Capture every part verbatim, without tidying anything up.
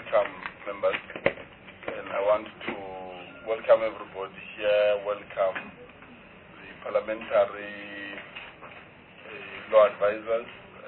welcome members, and I want to welcome everybody here, welcome the parliamentary uh, law advisors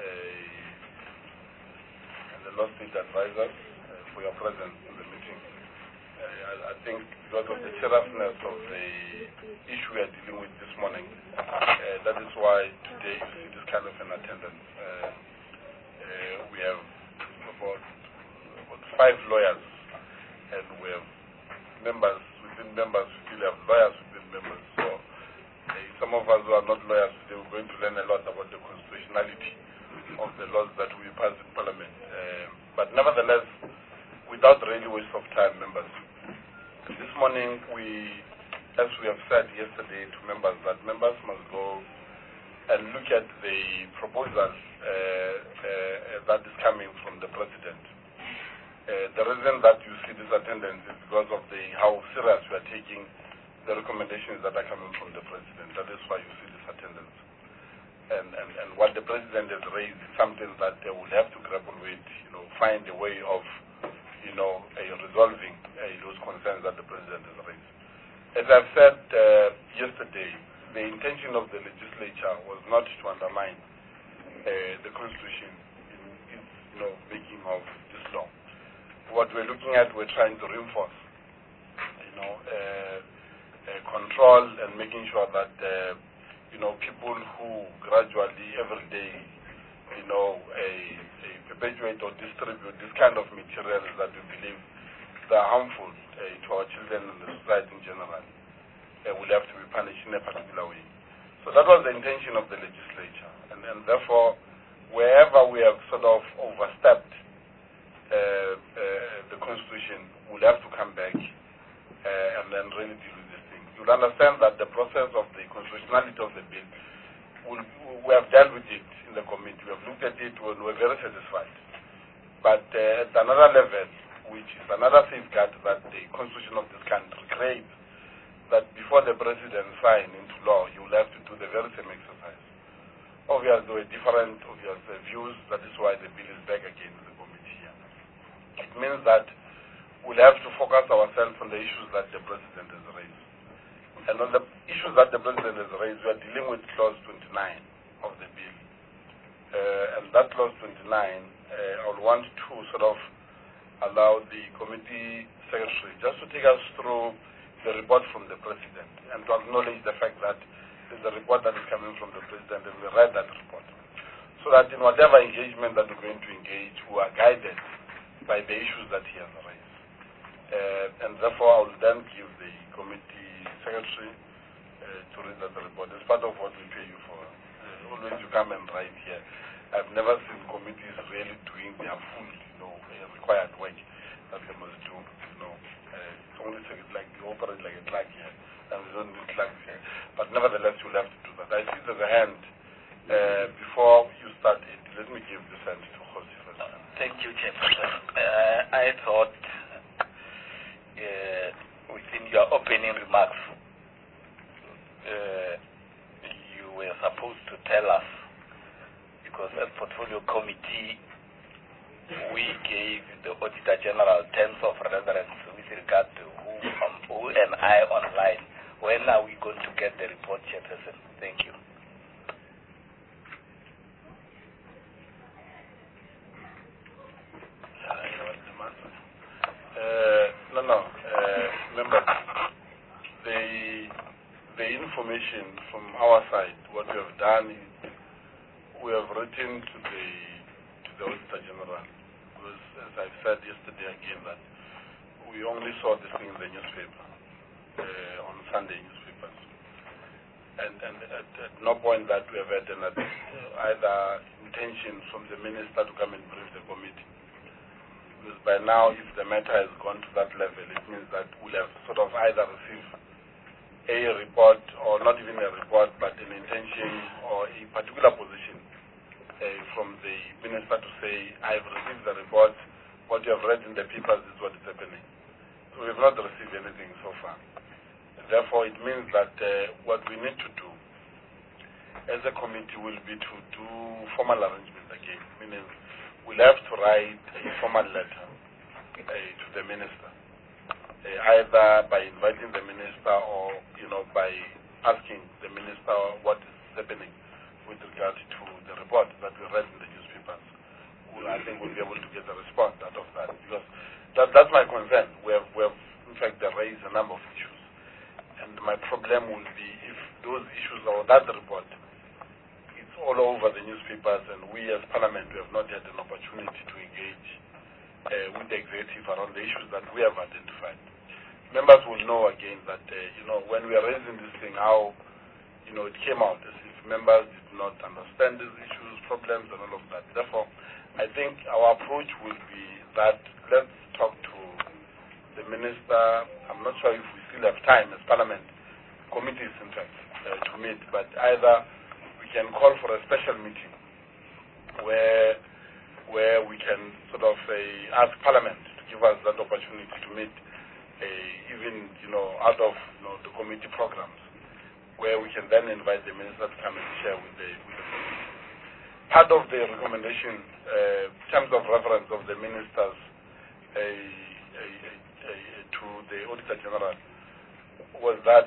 uh, and the law state advisors uh, for your presence in the meeting. Uh, I, I think because of the seriousness of the issue we are dealing with this morning, uh, that is why today you see this kind of an attendance. Uh, uh, we have about five lawyers, and we have members within members, we still have lawyers within members. So uh, some of us who are not lawyers today, we're going to learn a lot about the constitutionality of the laws that we pass in Parliament. Uh, but nevertheless, without really waste of time, members, this morning we, as we have said yesterday to members, that members must go and look at the proposal uh, uh, that is coming from the President. Uh, the reason that you see this attendance is because of the how serious we are taking the recommendations that are coming from the President. That is why you see this attendance. And, and, and what the President has raised is something that they will have to grapple with, you know, find a way of, you know, uh, resolving uh, those concerns that the President has raised. As I've said uh, yesterday, the intention of the legislature was not to undermine uh, the Constitution in its, you know, making of this law. What we're looking at, we're trying to reinforce, you know, uh, uh, control and making sure that, uh, you know, people who gradually every day, you know, uh, uh, perpetuate or distribute this kind of materials that we believe they are harmful uh, to our children and the society in general, uh, will have to be punished in a particular way. So that was the intention of the legislature, and, and therefore, wherever we have sort of overstepped Uh, uh, the Constitution, will have to come back uh, and then really deal with this thing. You'll understand that the process of the constitutionality of the bill, will, we have dealt with it in the committee. We have looked at it, and we're very satisfied. But uh, at another level, which is another safeguard that the Constitution of this country creates, that before the President signs into law, you will have to do the very same exercise. Obviously, there were different obvious uh, views. That is why the bill is back again to the committee. It means that we'll have to focus ourselves on the issues that the President has raised. And on the issues that the President has raised, we are dealing with Clause twenty-nine of the bill. Uh, and that Clause twenty-nine, uh, I would want to sort of allow the committee secretary just to take us through the report from the President and to acknowledge the fact that there's a report that is coming from the President, and we read that report. So that in whatever engagement that we're going to engage, we are guided by the issues that he has raised. Uh, and therefore, I will then give the committee secretary uh, to read that report. It's part of what we pay you for. Uh, always you come and write here. I've never seen committees really doing their full, you know, uh, required work that they must do. You know, uh, it's only like they operate like a clerk here, and we don't need clerks here. But nevertheless, you'll have to do that. I see there's a hand. Uh, before you start it, let me give this hand to Jose first. Thank you, Chairperson. Uh, I thought uh, within your opening remarks, uh, you were supposed to tell us, because as Portfolio Committee, we gave the Auditor General terms of reference with regard to who, um, who and I online. When are we going to get the report, Chairperson? Thank you. Uh, no, no, uh, remember, the, the information from our side, what we have done is we have written to the, to the Auditor General, because as I said yesterday again, that we only saw this thing in the newspaper, uh, on Sunday newspapers. And, and at, at no point that we have had an, uh, either intention from the Minister to come and brief the committee. Because by now, if the matter has gone to that level, it means that we'll have sort of either received a report, or not even a report, but an intention or a particular position uh, from the Minister to say, I've received the report, what you have read in the papers is what is happening. So we have not received anything so far. Therefore, it means that uh, what we need to do as a committee will be to do formal arrangements again, meaning we'll have to write a formal letter to the minister, uh, either by inviting the minister or, you know, by asking the minister what is happening with regard to the report that we read in the newspapers. Well, I think we'll be able to get a response out of that, because that, that's my concern. We have, we have, in fact, raised a number of issues. And my problem will be if those issues or that report, it's all over the newspapers, and we as Parliament, we have not had an opportunity to engage uh, with the executive around the issues that we have identified. Members will know again that, uh, you know, when we are raising this thing, how, you know, it came out as if members did not understand these issues, problems, and all of that. Therefore, I think our approach will be that let's talk to the minister. I'm not sure if we still have time as Parliament, committees in fact, uh, to meet, but either we can call for a special meeting where where we can sort of uh, ask Parliament to give us that opportunity to meet, uh, even, you know, out of, you know, the committee programs, where we can then invite the minister to come and share with the, with the committee. Part of the recommendation, uh, terms of reference of the ministers uh, uh, uh, uh, to the Auditor General was that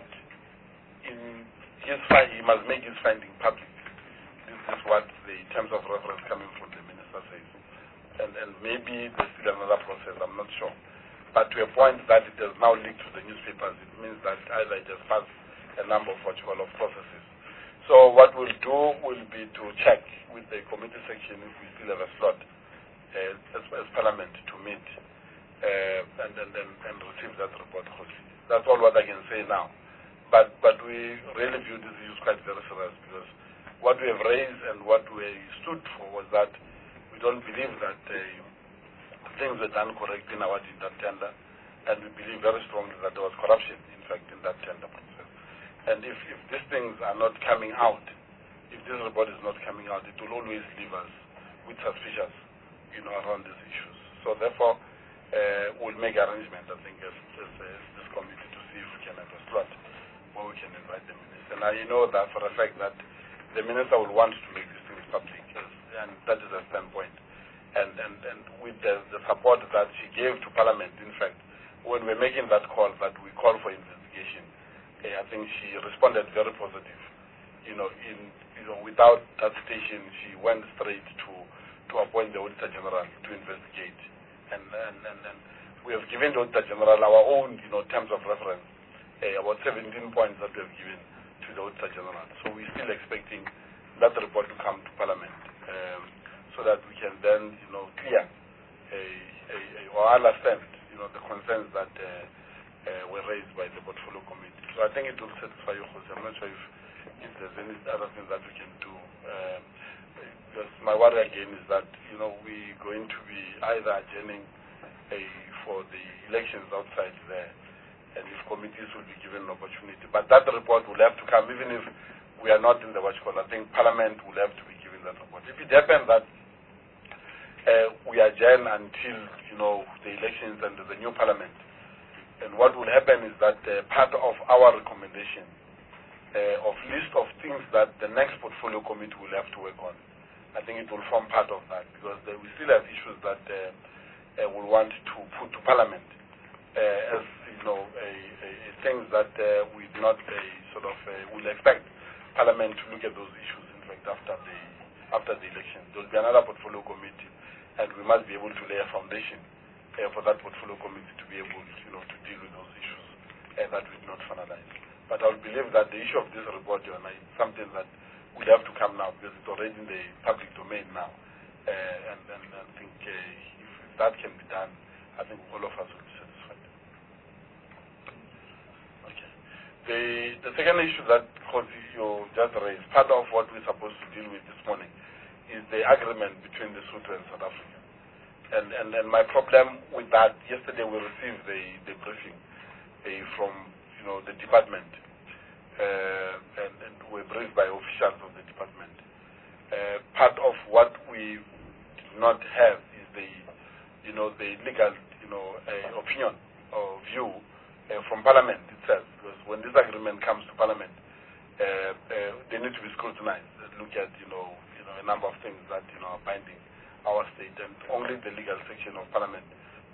in his find, he must make his finding public. This is what the terms of reference coming from the minister says. And, and maybe there's still another process, I'm not sure. But to a point that it has now leaked to the newspapers, it means that either it has passed a number of what you call of processes. So what we'll do will be to check with the committee section if we still have a slot uh, as, as Parliament to meet uh, and, and, and, and receive that report. That's all what I can say now. But, but we really view this issue quite very serious, because what we have raised and what we stood for was that we don't believe that uh, things were done correct in our in that tender, and we believe very strongly that there was corruption, in fact, in that tender process. And if, if these things are not coming out, if this report is not coming out, it will always leave us with suspicious, you know, around these issues. So therefore, uh, we'll make arrangements, I think, as, as, as this committee to see if we can have a slot where we can invite the minister. Now, you know that for a fact that the minister will want to make these things public, and that is a standpoint. And, and, and with the, the support that she gave to Parliament, in fact, when we're making that call, that we call for investigation, I think she responded very positive. You know, in you know, without that station, she went straight to to appoint the Auditor General to investigate, and and, and, and we have given the Auditor General our own, you know, terms of reference, uh, about seventeen points that we have given to the Auditor General. So we're still expecting that report to come to Parliament, um, so that we can then, you know, clear a, a, a, or understand, you know, the concerns that. Uh, Uh, were raised by the portfolio committee. So I think it will satisfy you, Jose. I'm not sure if, if there's any other thing that we can do. Um, because my worry again is that, you know, we're going to be either adjourning a, for the elections outside there, and if committees will be given an opportunity. But that report will have to come, even if we are not in the watch call. I think Parliament will have to be given that report. If it happens that uh, we adjourn until, you know, the elections and the new Parliament, and what will happen is that uh, part of our recommendation uh, of list of things that the next portfolio committee will have to work on, I think it will form part of that, because uh, we still have issues that uh, uh, we want to put to Parliament uh, as, you know, a, a, a things that uh, we do not uh, sort of uh, will expect Parliament to look at those issues. In fact, after the after the election, there will be another portfolio committee, and we must be able to lay a foundation Uh, for that portfolio committee to be able, you know, to deal with those issues uh, that we did not finalize. But I believe that the issue of this report, you know, is something that will have to come now, because it's already in the public domain now. Uh, and, and I think uh, if, if that can be done, I think all of us will be satisfied. Okay. The, the second issue that you just raised, part of what we're supposed to deal with this morning, is the agreement between Lesotho and South Africa. And, and, and my problem with that, yesterday we received the, the briefing uh, from, you know, the department, uh, and, and we were briefed by officials of the department. Uh, part of what we do not have is the, you know, the legal, you know, uh, opinion or view uh, from Parliament itself, because when this agreement comes to Parliament, uh, uh, they need to be scrutinized, look at, you know, you know, a number of things that, you know, are binding our state, and only the legal section of Parliament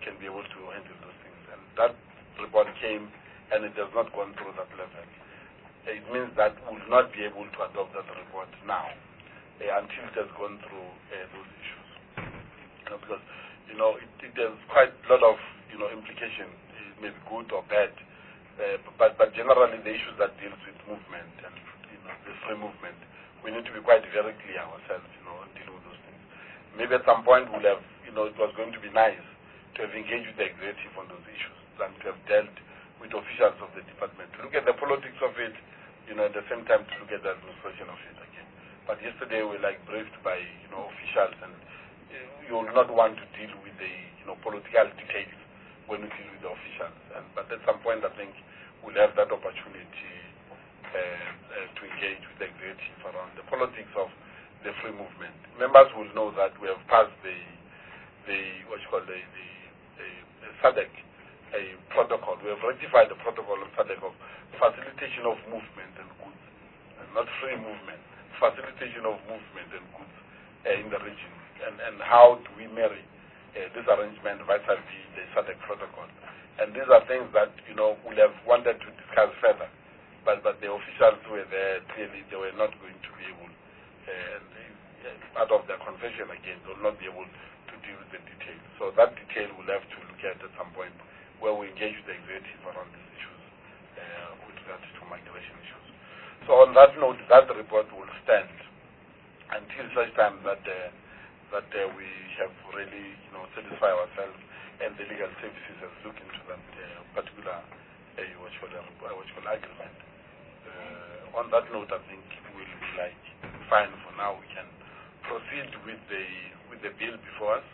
can be able to handle those things. And that report came, and it has not gone through that level. It means that we will not be able to adopt that report now uh, until it has gone through uh, those issues. You know, because you know it, it has quite a lot of you know implication. It may be good or bad, uh, but but generally the issues that deals with movement and you know the free movement, we need to be quite very clear ourselves, you know, in dealing with those things. Maybe at some point we'll have, you know, it was going to be nice to have engaged with the executive on those issues than to have dealt with officials of the department, to look at the politics of it, you know, at the same time to look at the administration of it again. But yesterday we were like briefed by, you know, officials, and you will not want to deal with the, you know, political details when we deal with the officials. And, but at some point I think we'll have that opportunity uh, uh, to engage with the executive around the politics of the free movement. Members will know that we have passed the, the what you call the, the, the, the SADC a protocol. We have ratified the protocol of SADC of facilitation of movement and goods, and not free movement, facilitation of movement and goods uh, in the region. And, and how do we marry uh, this arrangement vis-a-vis the SADC protocol? And these are things that, you know, we have wanted to discuss further, but, but the officials who were there, clearly they were not going to be able, uh, uh, out of their confession again, they will not be able to deal with the details. So that detail we'll have to look at at some point, where we engage with the executive around these issues uh, with regard to migration issues. So on that note, that report will stand until such time that uh, that uh, we have really, you know, satisfied ourselves and the legal services have looked into that uh, particular uh, what you call, uh, what you call agreement. Uh, on that note, I think we'll be like fine for now. We can proceed with the with the bill before us.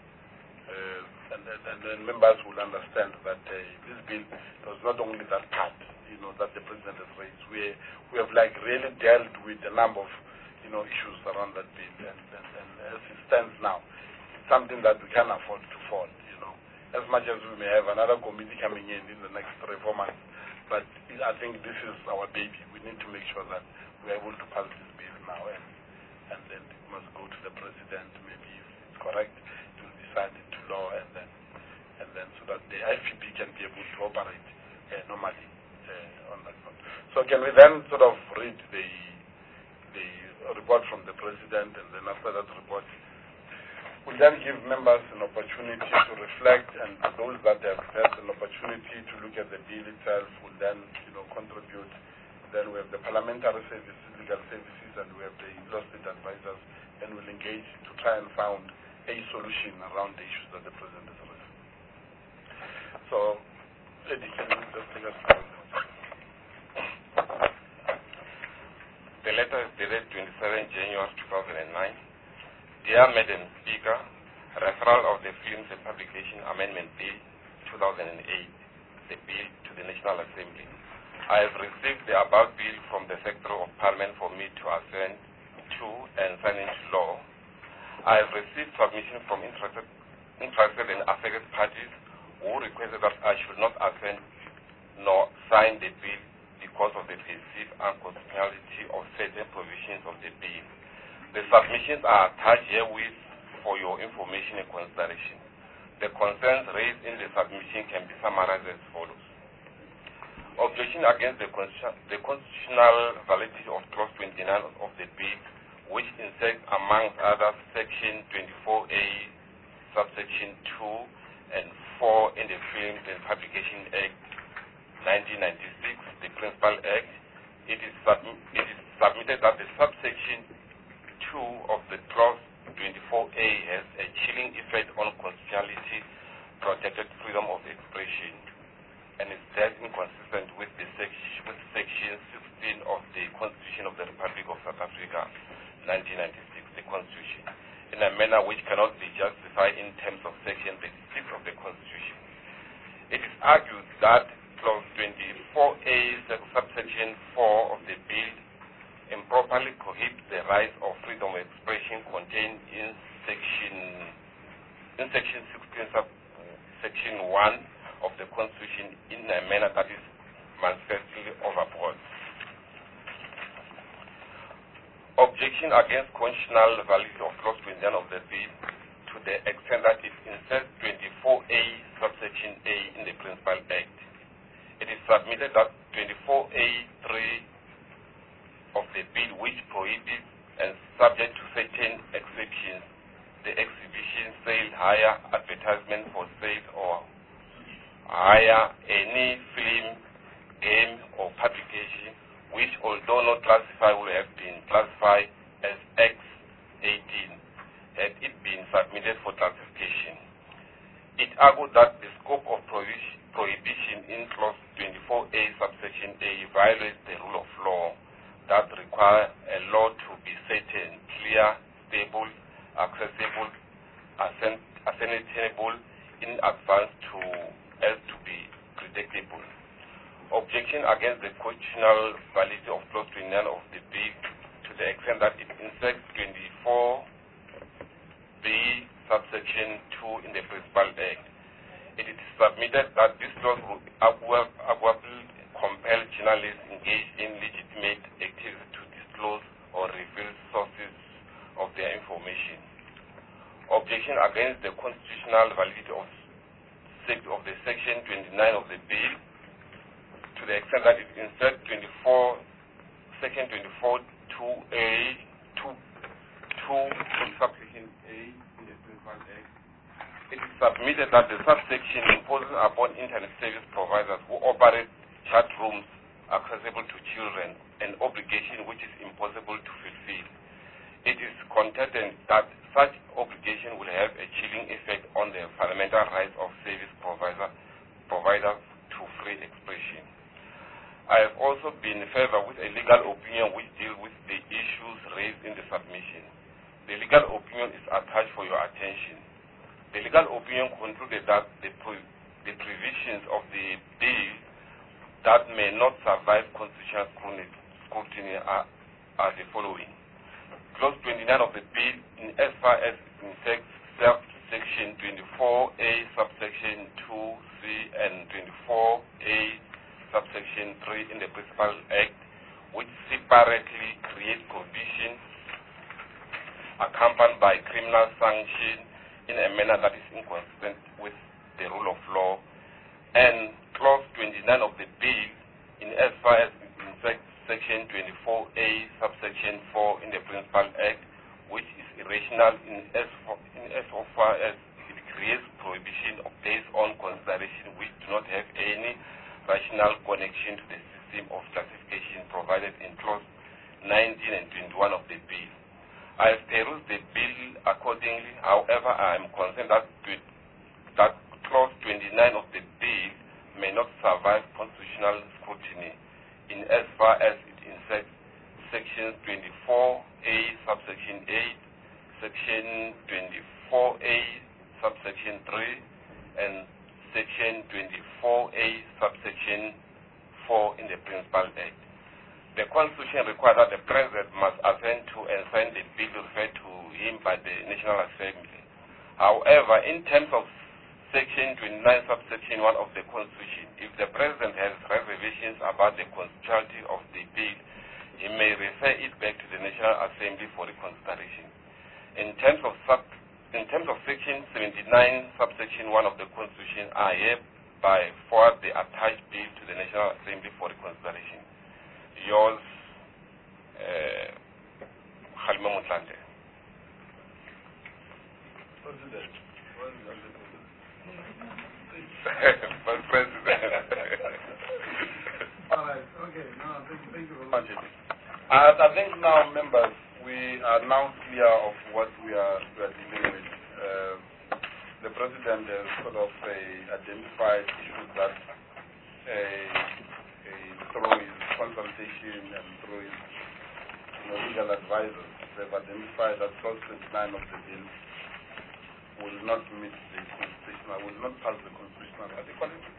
Uh, and, and, and then members will understand that uh, this bill was not only that part, you know, that the president has raised. We we have like really dealt with a number of, you know, issues around that bill, and, and, and as it stands now, it's something that we can't afford to fall. You know, as much as we may have another committee coming in in the next three four months, but I think this is our baby. We need to make sure that we're able to pass this bill now, and and then it must go to the president. Maybe if it's correct, it will be signed into law, and then and then so that the I F P can be able to operate uh, normally uh, on that front. So can we then sort of read the the report from the president, and then after that report, we'll then give members an opportunity to reflect, and those that have had an opportunity to look at the bill itself will then, you know, contribute. Then we have the parliamentary services, legal services, and we have the law state advisors, and we'll engage to try and find a solution around the issues that the president has raised. So, Eddie, can you just take us through? The letter is dated twenty-seventh January two thousand nine. Dear Madam Speaker, referral of the Films and Publication Amendment Bill two thousand eight, the bill to the National Assembly. I have received the above bill from the Secretary of Parliament for me to assent to and sign into law. I have received submission from interested, interested and affected parties who requested that I should not assent nor sign the bill because of the perceived unconstitutionality of certain provisions of the bill. The submissions are attached herewith for your information and consideration. The concerns raised in the submission can be summarized as follows. Objection against the, constitu the constitutional validity of Clause twenty-nine of the bill, which inserts, among others, Section twenty-four A, subsection two and four in the Films and Publication Act nineteen ninety-six, the Principal Act. It is, it is submitted that the subsection two of the Clause twenty-four A has a chilling effect on constitutionally protected freedom of expression, and is thus inconsistent with the section, with section sixteen of the Constitution of the Republic of South Africa, nineteen ninety-six, the Constitution, in a manner which cannot be justified in terms of section thirty-six of the Constitution. It is argued that Clause twenty-four A, subsection four of the bill improperly prohibits the right of freedom of expression contained in section in section sixteen, sub, section one of the Constitution in a manner that is manifestly overbroad. Objection against constitutional validity of Clause twenty-nine of the bill to the extent that it inserts twenty-four A subsection subsection A in the Principal Act. It is submitted that twenty-four A three of the bill, which prohibits and subject to certain exceptions, the exhibition, sale, hire, advertisement for sale or hire any film, game or publication which, although not classified, would have been classified as X eighteen had it been submitted for classification. It argued that the scope of prohibition in clause twenty-four A subsection A violates the rule of law that require a law to be certain, clear, stable, accessible, ascertainable in advance to as to be predictable. Objection against the constitutional validity of clause twenty-nine of the bill to the extent that it inserts twenty-four B subsection two in the Principal Act. It is submitted that this clause would arguably compel journalists engaged in legitimate activities to disclose or reveal sources of their information. Objection against the constitutional validity of, of the section twenty-nine of the bill to the extent that it inserts twenty-four, section twenty-four two A, two, two, subsection A in the Principal Act. It is submitted that the subsection imposes upon internet service providers who operate chat rooms accessible to children an obligation which is impossible to fulfill. It is contended that such obligation will have a chilling effect on the fundamental rights of service provider, providers to free expression. I have also been in favor with a legal opinion which deals with the issues raised in the submission. The legal opinion is attached for your attention. The legal opinion concluded that the, pro the provisions of the bill that may not survive constitutional scrutiny are, are the following. Clause twenty-nine of the bill, in as far as it infects subsection twenty-four A subsection two C and twenty-four A subsection three in the Principal Act, which separately create provisions accompanied by criminal sanction in a manner that is inconsistent with the rule of law, and clause twenty-nine of the bill, in as far as it infects section twenty-four A subsection four in the Principal Act, which is irrational in as, for, in as far as it creates prohibition of based on consideration which do not have any rational connection to the system of classification provided in clause nineteen and twenty-one of the bill. I have perused the bill accordingly. However, I am concerned that, that clause twenty-nine of the bill may not survive constitutional scrutiny in as far as it inserts sections twenty-four A subsection eight, section twenty-four A subsection three, and section twenty-four A subsection four in the Principal Act. The Constitution requires that the President must assent to and sign the bill referred to him by the National Assembly. However, in terms of section twenty-nine subsection one of the Constitution, if the President has reservations about the constitutionality of the bill, he may refer it back to the National Assembly for reconsideration. In terms of sub, in terms of section seventy-nine subsection one of the Constitution, I hereby forward the attached bill to the National Assembly for reconsideration. Yours, uh, Halima Mutlande. President. Vice President. All right, okay, no, thank you, thank you very much. I, I think now, members, we are now clear of what we are, we are dealing with. Uh, the President has sort of uh, identified issues that uh, through his consultation and through his you know, legal advisors, they've identified that clause twenty-nine of the bill will not meet the constitutional, will not pass the constitutional adequacy.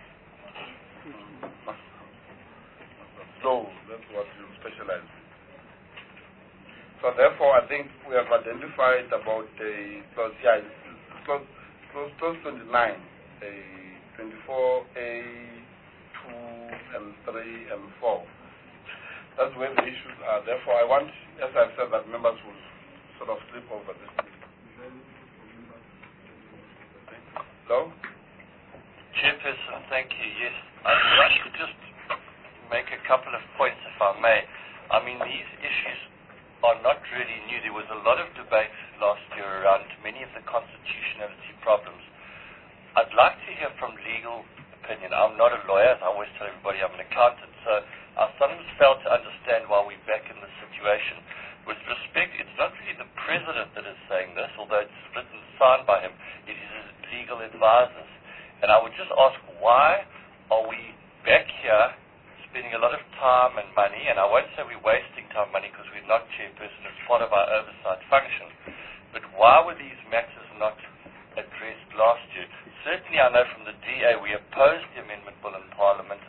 So that's what you specialize in. So therefore, I think we have identified about the clause, yeah, clause, clause, clause twenty-nine, a twenty-four A two and three and four. That's where the issues are. Therefore, I want, as I've said, that members will sort of slip over this. Hello? Chief, Chairperson, thank you. Yes, I'd like to just make a couple of points, if I may. I mean, these issues are not really new. There was a lot of debate last year around many of the constitutionality problems. I'd like to hear from legal opinion. I'm not a lawyer, as I always tell everybody, I'm an accountant, so I sometimes fail to understand why we're back in this situation. With respect, it's not really the President that is saying this, although it's written and signed by him. It is his legal advisors. And I would just ask, why are we back here spending a lot of time and money, and I won't say we're wasting time and money because we're not chairperson, it's part of our oversight function, but why were these matters not addressed last year? Certainly I know from the D A we opposed the amendment bill in Parliament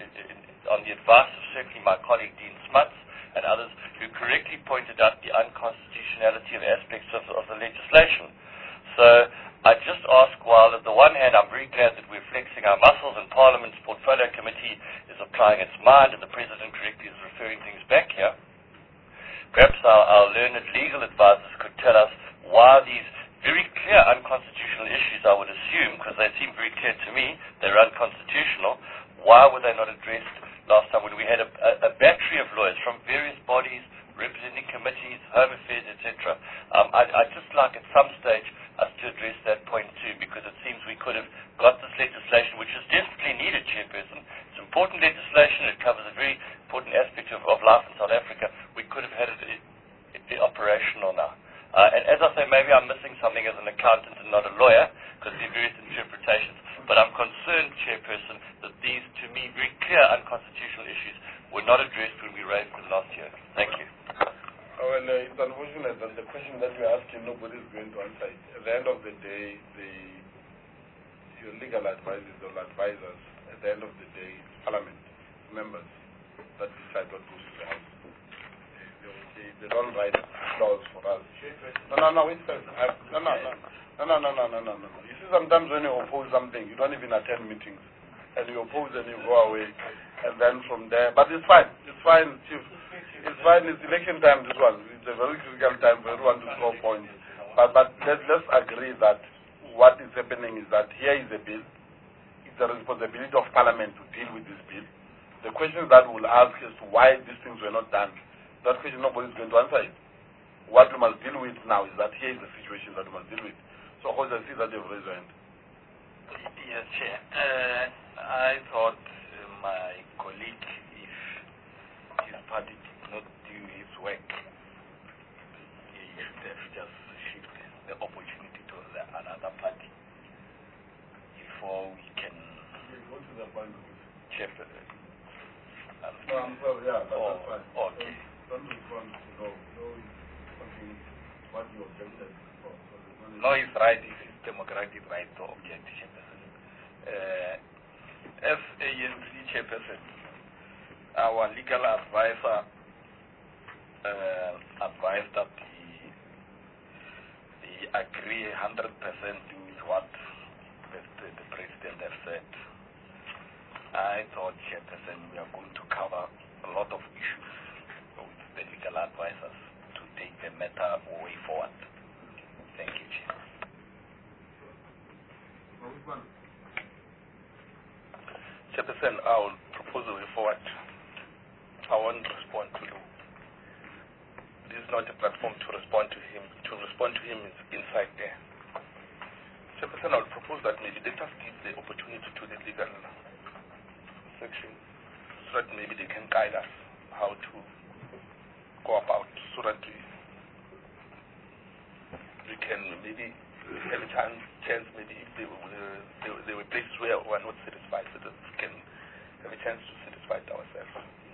on the advice of certainly my colleague Dean Smuts and others who correctly pointed out the unconstitutionality of aspects of, of the legislation. So I just ask, while at the one hand I'm very glad that we're flexing our muscles and Parliament's Portfolio Committee is applying its mind and the President correctly is referring things back here, perhaps our, our learned legal advisors could tell us why these very clear unconstitutional issues, I would assume, because they seem very clear to me, they're unconstitutional, why were they not addressed last time when we had a, a, a battery of lawyers from various bodies, representing committees, home affairs, et cetera. Um, I'd, I'd just like at some stage us to address that point too, because it seems we could have got this legislation, which is desperately needed, Chairperson. It's important legislation. It covers a very important aspect of, of life in South Africa. We could have had it, it, it operational now. Uh, and as I say, maybe I'm missing something as an accountant and not a lawyer, because there are various interpretations. But I'm concerned, Chairperson, that these, to me, very clear unconstitutional issues were not addressed when we raised them last year. Thank you. Oh, well, uh, it's unfortunate that the question that you're asking, nobody is going to answer it. At the end of the day, the, your legal advisors or advisors, at the end of the day, it's Parliament members that decide what goes to the House. They, they, they don't write laws for us. No, no, no, wait a second. I, no, no, no, no, no, no, no, no, no. You see, sometimes when you oppose something, you don't even attend meetings. And you oppose and you go away. And then from there, but it's fine. It's fine, Chief. It's fine. It's election time, this one. It's a very critical time for everyone to score points. But, but let's, let's agree that what is happening is that here is a bill. It's the responsibility of Parliament to deal with this bill. The questions that we'll ask is why these things were not done. That question, nobody is going to answer it. What we must deal with now is that here is the situation that we must deal with. So, Jose, I see that you've raised your hand. Yes, Chair. Uh, I thought uh, my colleague, if his party did not do his work, he should have just shifted the opportunity to the, another party before we can Go to the point. check the. Um, No, I'm sorry, yeah, but oh, that's fine. okay. Don't, don't respond to no. No is something what you objected for. So there's No, he's right. It's his democratic right to object, Chairperson. Uh, as A N C Chairperson, our legal advisor uh, advised that he, he agree one hundred percent with what the, the, the President has said. I thought, Chairperson, we are going to cover a lot of issues with the legal advisors to take the matter way forward. Thank you, Chair. Chairperson, I will propose a way forward. I won't respond to you. This is not a platform to respond to him. To respond to him is inside there. Chairperson, I will propose that maybe let us give the opportunity to the legal section so that maybe they can guide us how to go about so that we, we can maybe have a chance, chance maybe if there were, uh, there, there were places where we are not satisfied, so that we can have a chance to satisfy ourselves.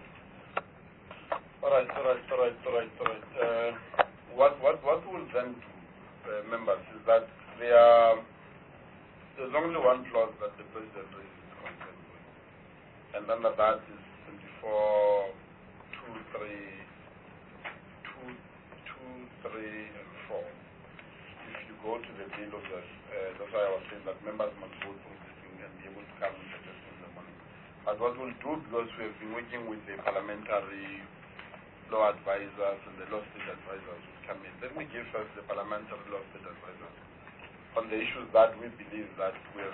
All right, all right, all right, all right, all right. Uh, what, what, what we'll then do, uh, members, is that there are, there's only one clause that the President raises consent with. And under that is twenty-four, two, three, two, two, three, and four. If you go to the bill of the, uh, that's why I was saying that members must go through this thing and be able to come and suggest in the morning. But what we'll do, because we have been working with the parliamentary law advisors and the law state advisors will come in. Let me give us the parliamentary law state advisors on the issues that we believe that we have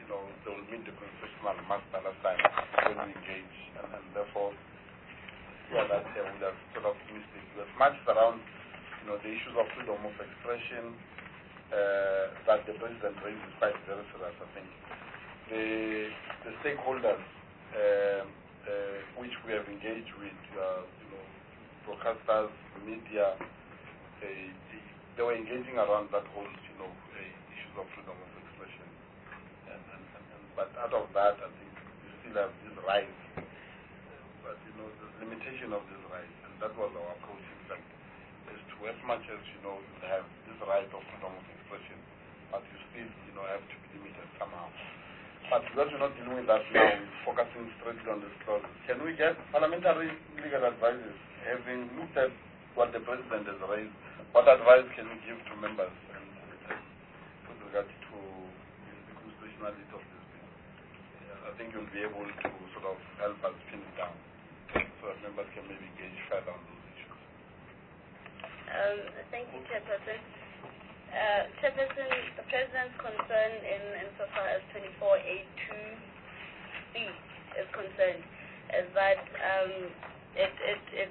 you know, they will meet the constitutional master last time when we engage, and, and therefore, yeah, that uh, would have sort of missed it. We have matched around, you know, the issues of freedom of expression uh, that the president raised is quite very serious, I think. The, the stakeholders uh, uh, which we have engaged with, uh, you know, broadcasters, media, they, they were engaging around that whole, you know, uh, issues of freedom of expression. And, and, and, and, but out of that, I think we still have this rise. But, you know, the limitation of this rise. And that was our approach, in fact, is to as much as, you know, you have this right of freedom of expression, but you still, you know, have to be limited somehow. But because we're not dealing with that now, we're focusing strictly on this clause. Can we get parliamentary legal advices, having looked at what the president has raised, what advice can we give to members and, and with regard to the constitutionality of this bill? Yeah, I think you'll be able to sort of help us pin it down so that members can maybe engage further on those issues. Um, thank you, Chairperson. Uh, Chairperson, the President's concern in insofar as twenty-four A two C is concerned is that um, it, it, it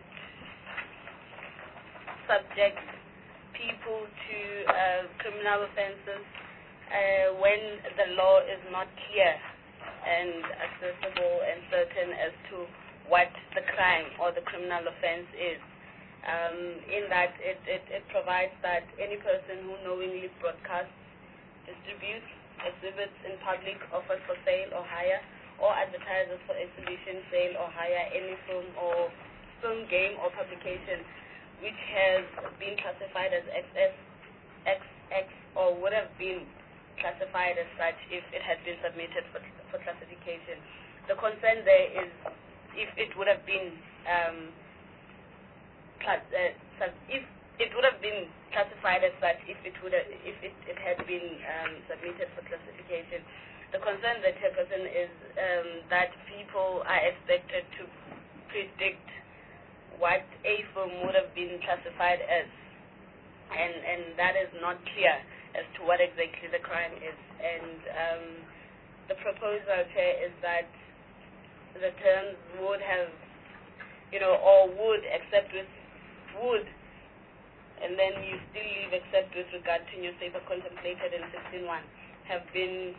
subjects people to uh, criminal offenses uh, when the law is not clear and accessible and certain as to what the crime or the criminal offense is. Um, in that it, it, it provides that any person who knowingly broadcasts, distributes, exhibits in public, offers for sale or hire, or advertises for exhibition, sale or hire any film or film, game or publication which has been classified as X S, X X or would have been classified as such if it had been submitted for, for classification. The concern there is if it would have been um, Uh, if it would have been classified as such, if it would have, if it, it had been um, submitted for classification, the concern that Chairperson is um, that people are expected to predict what a film would have been classified as, and and that is not clear as to what exactly the crime is. And um, the proposal, Chair, is that the terms would have, you know, or would, except with would, and then you still leave except with regard to newspaper contemplated in sixteen one, have been,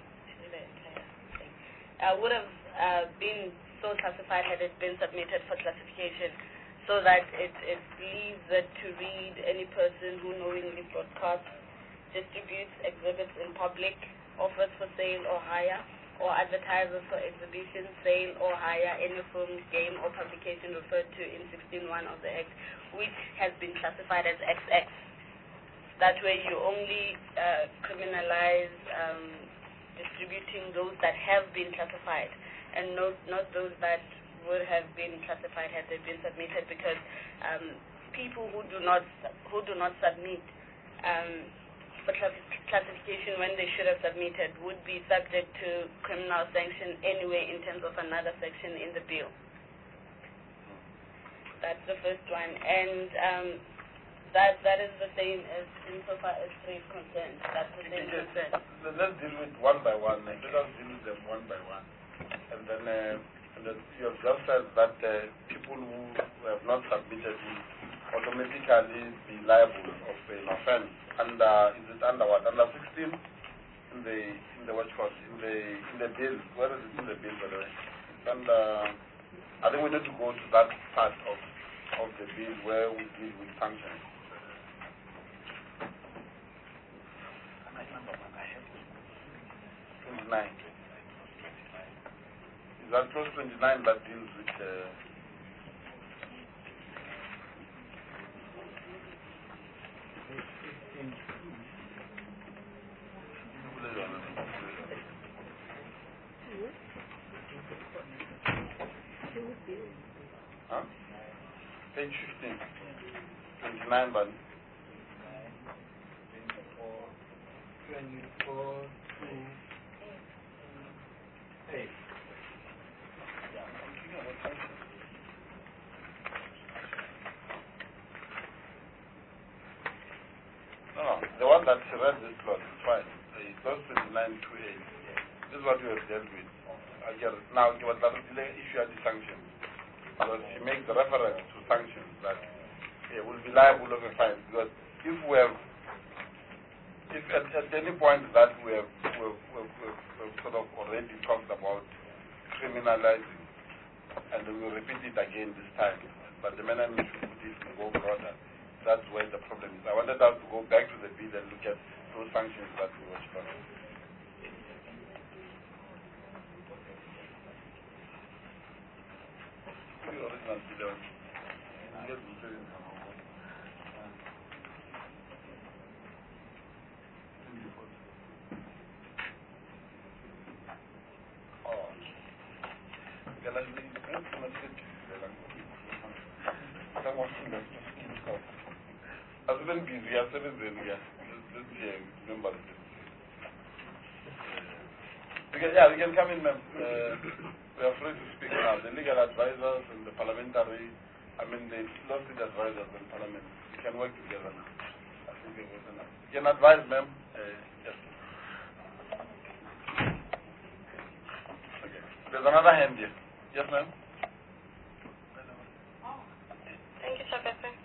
uh, would have uh, been so classified had it been submitted for classification, so that it, it leaves it to read any person who knowingly broadcasts, distributes, exhibits in public, offers for sale or hire, or advertises for exhibition, sale or hire any film, game or publication referred to in sixteen one of the Act, which has been classified as X X. That way you only uh, criminalize um, distributing those that have been classified, and not, not those that would have been classified had they been submitted, because um, people who do not who do not submit um, for classification when they should have submitted would be subject to criminal sanction anyway in terms of another section in the bill. That's the first one, and um, that that is the same as insofar as trade concerned. That's the same concern. Let's deal with one by one. Let us deal with them one by one, and then, uh, and then you have just said that uh, people who have not submitted will automatically be liable of an offense. Under is it under what? Under sixteen in the in the what course in the in the bill. Where is it in the bill, by the way? It's under. I think we need to go to that part of of the bill where we deal with sanctions. twenty-nine. Is that clause twenty-nine that deals with uh, huh? Page fifteen. twenty-nine, but twenty-four, two, eight. no, no, the one that read this clause is fine. The clause twenty-nine, two eight. this is what we have dealt with. Again, now, give us the issue of the sanctions. Because she makes the reference to sanctions that it will be liable of a fine. Because if we have, if at, at any point that we have, we have, we have, we have, we have sort of already talked about criminalizing, and we will repeat it again this time, but the amendment should put it to go broader. That's where the problem is. I wanted us to go back to the bill and look at those sanctions that we were talking about. The original bill. I've been busy, I've been busy, yeah. This year, remember this. Yeah, we can come in, ma'am. Uh, we are free to speak now. The legal advisors and the parliamentary, I mean, the lawsuit advisors and parliament, we can work together now. I think it was enough. You can advise, ma'am. Uh, yes. Okay. There's another hand here. Yes, ma'am. Thank you, Chairperson.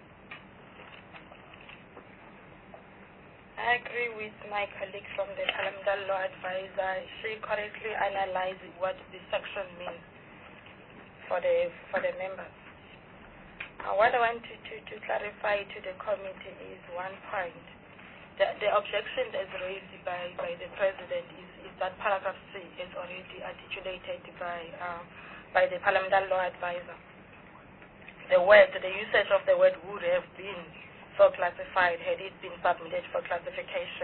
I agree with my colleague from the Parliamentary Law Advisor. She correctly analyzed what this section means for the for the members. Uh, what I want to, to, to clarify to the committee is one point. The, the objection as raised by, by the President is, is that paragraph C is already articulated by uh, by the Parliamentary Law Advisor. The word, the usage of the word would have been so classified had it been submitted for classification.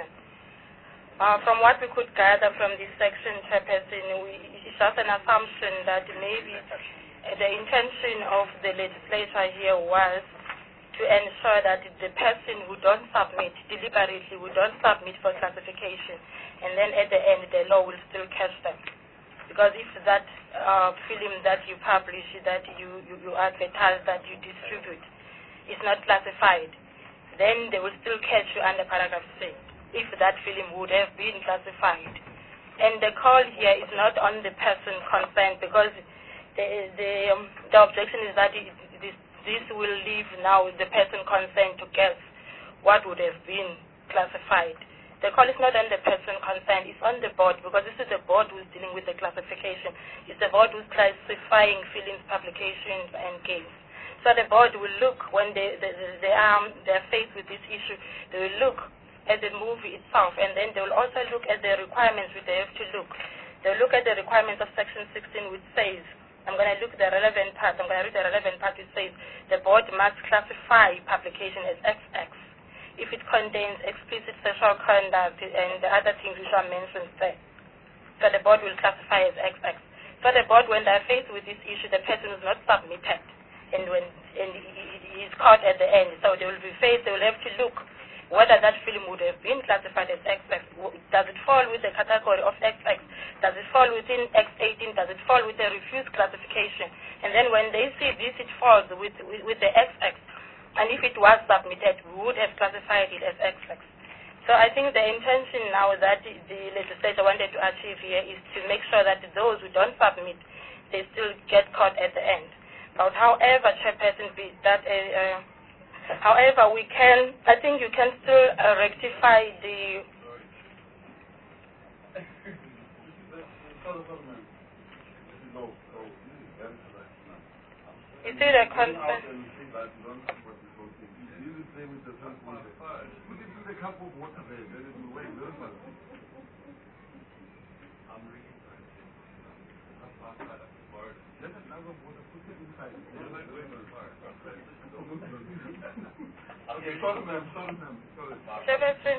Uh, from what we could gather from this section, Chairperson, we, it's just an assumption that maybe the intention of the legislature here was to ensure that the person who don't submit, deliberately who don't submit for classification, and then at the end the law will still catch them. Because if that uh, film that you publish, that you, you, you advertise, that you distribute, is not classified, then they will still catch you under paragraph C, if that film would have been classified. And the call here is not on the person concerned, because the, the, um, the objection is that it, this, this will leave now the person concerned to guess what would have been classified. The call is not on the person concerned, it's on the board, because this is the board who's dealing with the classification. It's the board who's classifying films, publications, and games. So the board will look, when they, they, they, are, they are faced with this issue, they will look at the movie itself, and then they will also look at the requirements which they have to look. They will look at the requirements of section sixteen, which says, I'm going to look at the relevant part, I'm going to read the relevant part, which says, the board must classify publication as X X if it contains explicit sexual conduct and the other things which are mentioned there. So the board will classify as X X. So the board, when they are faced with this issue, the person is not submitted, and when and he is caught at the end, so they will be faced, they will have to look whether that film would have been classified as X X. Does it fall with the category of X X? Does it fall within X eighteen? Does it fall with the refused classification? And then when they see this, it falls with, with, with the X X. And if it was submitted, we would have classified it as X X. So I think the intention now that the legislature wanted to achieve here is to make sure that those who don't submit, they still get caught at the end. But however, Chairperson, be that, uh, uh, however, we can, I think you can still uh, rectify the. Is it a concern? Okay, sorry, ma'am, sorry, ma'am, sorry. Chairperson,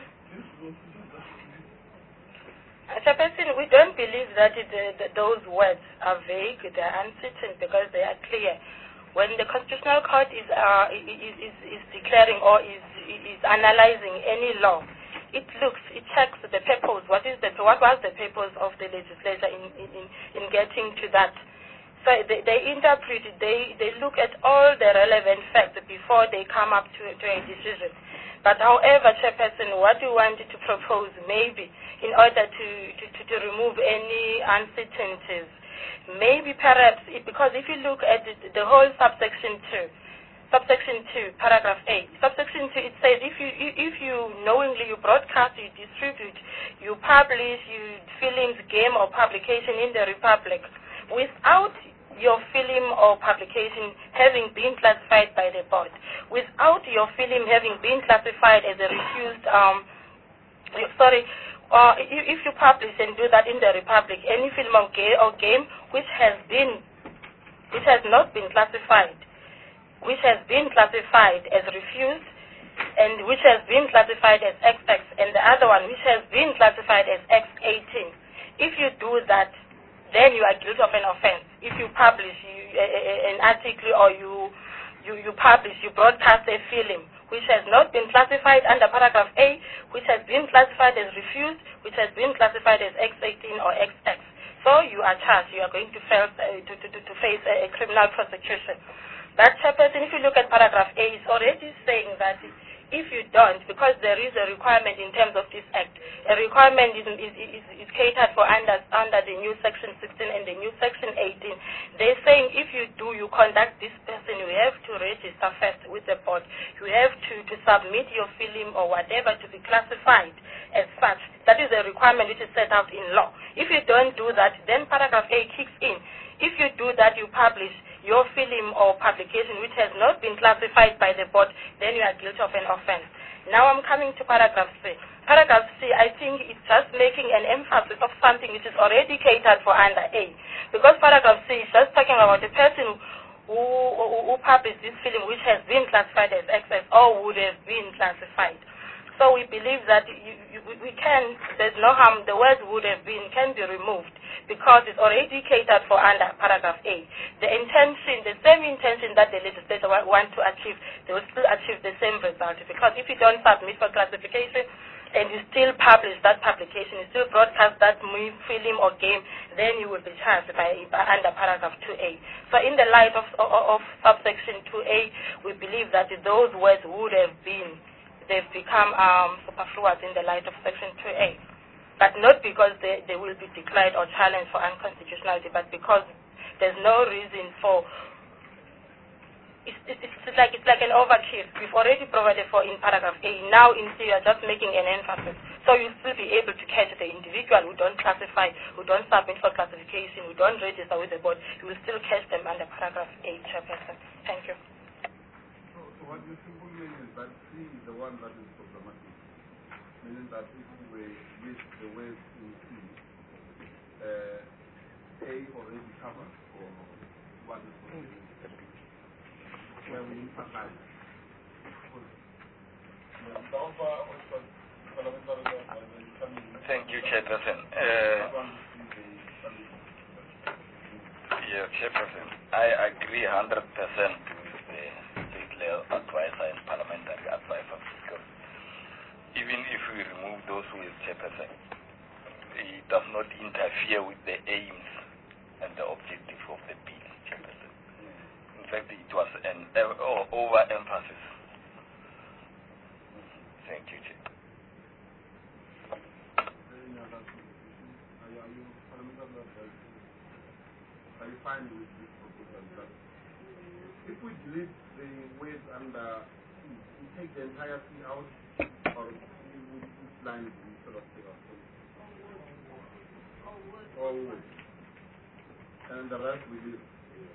Chairperson, we don't believe that it, uh, that those words are vague, they are uncertain, because they are clear. When the Constitutional Court is, uh, is, is, is declaring or is, is analyzing any law, it looks, it checks the purpose. What is the, what was the purpose of the legislature in, in, in getting to that? So they, they interpret it, they, they look at all the relevant facts before they come up to, to a decision. But however, Chairperson, what we wanted to propose maybe in order to, to, to, to remove any uncertainties. Maybe perhaps, it, because if you look at the, the whole subsection two, subsection two, paragraph A, subsection two, it says if you if you knowingly you broadcast, you distribute, you publish, you films, game or publication in the Republic without your film or publication having been classified by the board, without your film having been classified as a refused, um, sorry, or if you publish and do that in the Republic, any film or, ga- or game which has been, which has not been classified, which has been classified as refused, and which has been classified as X X, and the other one which has been classified as X eighteen. If you do that, then you are guilty of an offense. If you publish you, uh, an article or you, you, you publish, you broadcast a film which has not been classified under paragraph A, which has been classified as refused, which has been classified as X eighteen or X X. So you are charged. You are going to face, uh, to, to, to face a, a criminal prosecution. That chairperson, if you look at paragraph A, is already saying that if you don't, because there is a requirement in terms of this act, a requirement is, is, is, is catered for under, under the new section sixteen and the new section eighteen. They're saying if you do, you conduct this person, you have to register first with the board. You have to, to submit your film or whatever to be classified as such. That is a requirement which is set out in law. If you don't do that, then paragraph A kicks in. If you do that, you publish your film or publication which has not been classified by the board, then you are guilty of an offense. Now I'm coming to paragraph C. Paragraph C, I think it's just making an emphasis of something which is already catered for under A. Because paragraph C is just talking about a person who, who, who published this film which has been classified as X S or would have been classified. So we believe that you, you, we can, there's no harm, the words would have been, can be removed because it's already catered for under paragraph A. The intention, the same intention that the legislator want to achieve, they will still achieve the same result because if you don't submit for classification and you still publish that publication, you still broadcast that film or game, then you will be charged by, by under paragraph two A. So in the light of, of, of subsection two A, we believe that those words would have been they've become um, superfluous in the light of Section two A. But not because they, they will be declared or challenged for unconstitutionality, but because there's no reason for... It's, it's, it's, like, it's like an overkill. We've already provided for in paragraph A. Now in C, you're just making an emphasis. So you'll still be able to catch the individual who don't classify, who don't submit for classification, who don't register with the board. You will still catch them under paragraph A, Chairperson. Thank you. So, so what you simply mean is that C is the one that is problematic, meaning that if we list the ways in C, uh, A already covers for what is considered where we emphasize. Thank you, Chairperson. Uh, yeah, Chairperson, I agree one hundred percent with the state legal advisor and parliamentary advisor because even if we remove those with Chairperson, it does not interfere with the aims and the objective of the bill, Chairperson. In fact, it was an uh, overemphasis. Thank you, Chair. Are you fine with this proposal? That if we delete the words under C, we take the entire C out, or we would put lines instead of take out? All words. And the rest we leave.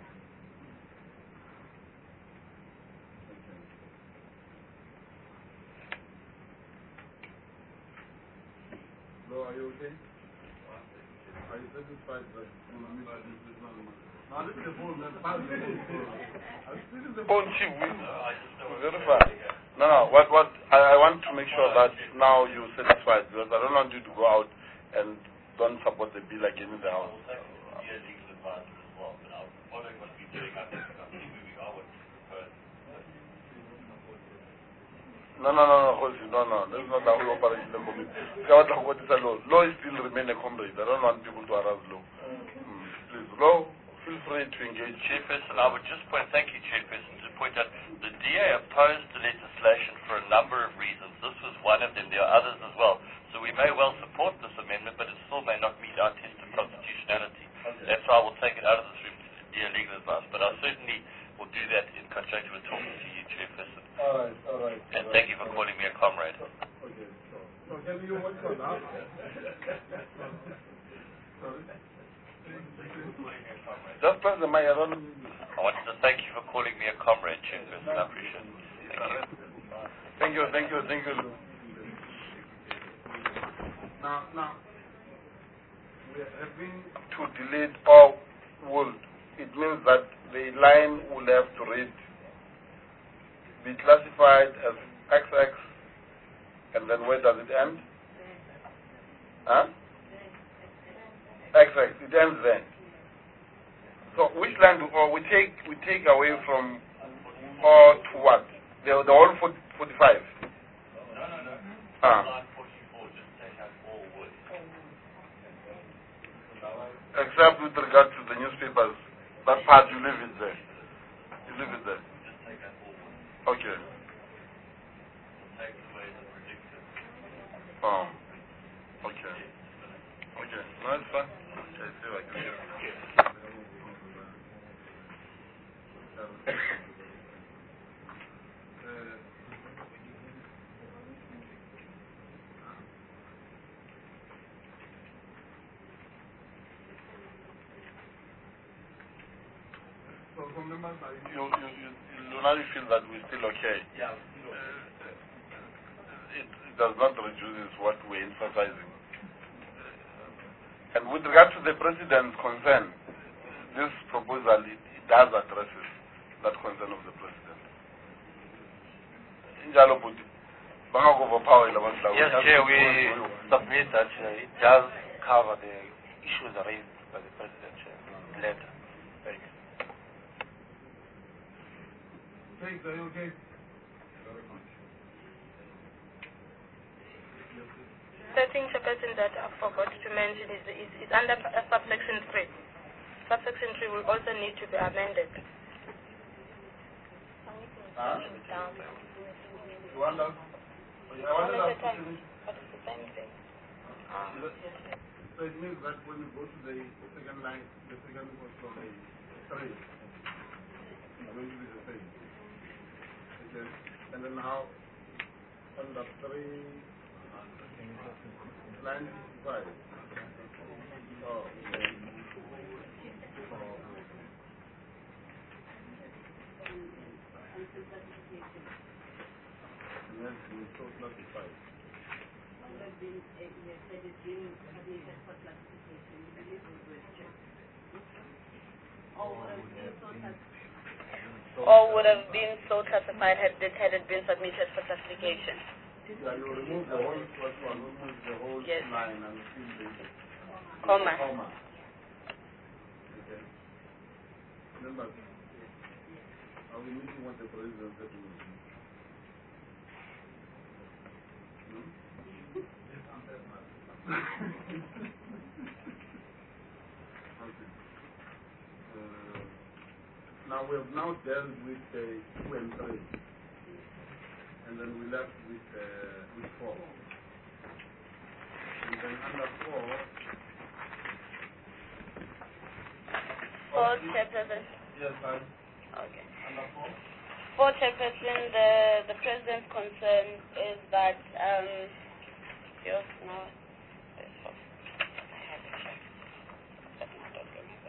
So are you okay? Are you satisfied that now this is the phone, man. This is the phone chip. Verify. No, no. What, what? I, I want to make sure that now you're satisfied because I don't want you to go out and don't support the bill again in the house. No, no, no, no, no, no. That's not how we operate in the community. Law is still remain a comrade. I don't want people to harass law. Mm. Please, law, feel free to engage. Chairperson, I would just point, thank you, Chairperson, to point out the D A opposed the legislation for a number of reasons. This was one of them. There are others as well. So we we may well support this amendment, but it still may not meet our test of constitutionality. That's why I will take it out of this room, dear legal advice. But I certainly will do that in conjunction with talking to you, Chairperson. All right, all right. And all thank right, you for all calling me a comrade. Okay, so, so can you watch for now? Sorry? Just press the mic. I don't. I wanted to thank you for calling me a comrade, Chairperson. I appreciate it. Thank you. Thank you, thank you, thank you. Now, now, we have been To delete or will, it means that the line will have to read, be classified as X X, and then where does it end? Huh? X X, it ends then. So which line do, or we take, we take away from, or to what? The, the whole forty-five? No, no, no. Ah. Line forty-four, just take out all words. Except with regard to the newspapers, that part you leave it there. You leave it there. Just take out all words. Okay. Take away the predictive. Oh. Okay. Okay. No, it's fine. Okay, see if I can hear it. so from members are you, You, you, you, you now you feel that we're still okay. Yeah. Uh, it, it does not reduce what we're emphasizing. And with regard to the president's concern, this proposal, it, it does address that concern of the president. Injalo Budi, banga overpower ilabantu labo. Yes, Chair, we submit that uh, it does cover the issues raised by the presidential letter. Thank you. thanks, are you okay? The thing, Chairperson, that I forgot to mention is, is, is under uh, subsection three. Subsection three will also need to be amended. Huh? You want us? I One wanted at a us to time. finish. But it's the same thing. Um, So it means that when you go to the second line, the second portion of the three, it's going to be the same. Okay. And then how, under three, line five. Oh, okay. Oh. And then we so classified. Or would have been so classified had it, had it been submitted for classification. Yeah, you remove the whole first one, remove the whole Yes. line and fill the Comma. comma. Okay. Remember, are we meeting what the president said to us? Hmm? Okay. Uh, now we have now dealt with uh, two and three. And then we left with, uh, with four. And then under four, Four, Chairperson. yes, I, Okay. under four. For Chairperson, the, the President's concern is that, um, yes, no, there's four. I have it here. That's my document.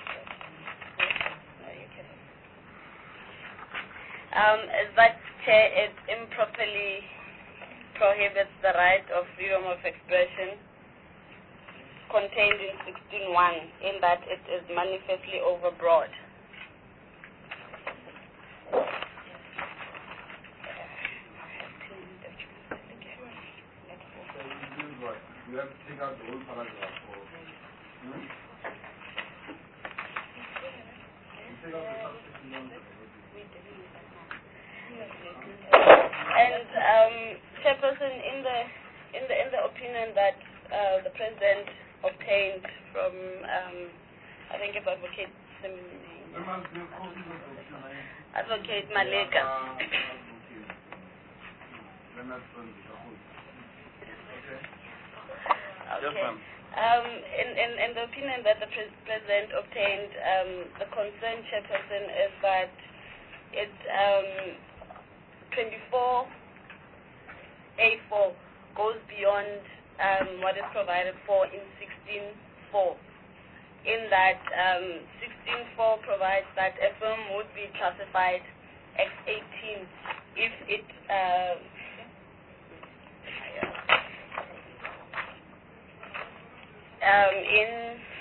No, you can. Um, is that Chair, it improperly prohibits the right of freedom of expression contained in sixteen one, in that it is manifestly overbroad. So it means what? You have to take out the whole paragraph for, hmm? You take out the subsection one. And um, Chairperson, in the in the in the opinion that uh, the President obtained from um, I think it's Advocate There must be a copy of the document. Advocate Maleka. Ah, okay. Then that's from the whole. Okay. Yes, Okay. ma'am. Um, in, in, in the opinion that the pres- President obtained, um, the concerned chairperson is that it um, twenty-four A four goes beyond um, what is provided for in sixteen four. In that um, sixteen four provides that a firm would be classified X eighteen if it uh, um, in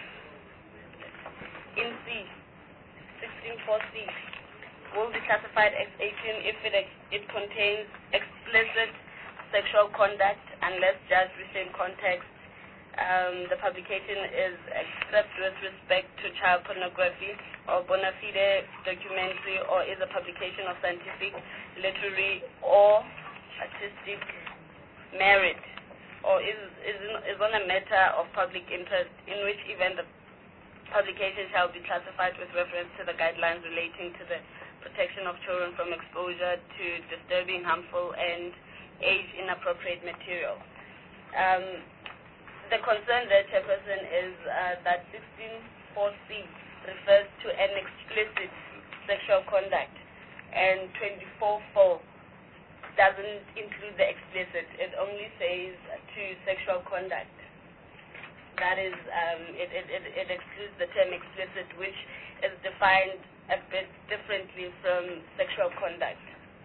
in C sixteen four C will be classified X eighteen if it ex- it contains explicit sexual conduct unless judged within context. Um, the publication is except with respect to child pornography or bona fide documentary, or is a publication of scientific, literary, or artistic merit, or is, is, is on a matter of public interest, in which event the publication shall be classified with reference to the guidelines relating to the protection of children from exposure to disturbing, harmful, and age-inappropriate material. Um, the concern there, Chairperson, is uh, that sixteen four C refers to an explicit sexual conduct, and twenty-four four doesn't include the explicit. It only says to sexual conduct. That is, um, it, it, it, it excludes the term explicit, which is defined a bit differently from sexual conduct.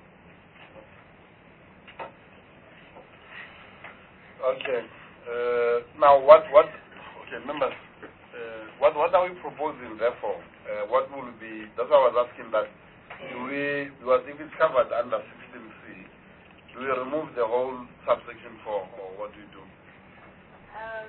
Okay. Uh, now, what, what, okay, members, uh, what, what are we proposing, therefore? Uh, what will be, that's why I was asking that, do we, because if it's covered under sixteen C, do we remove the whole subsection four, or what do we do? Um,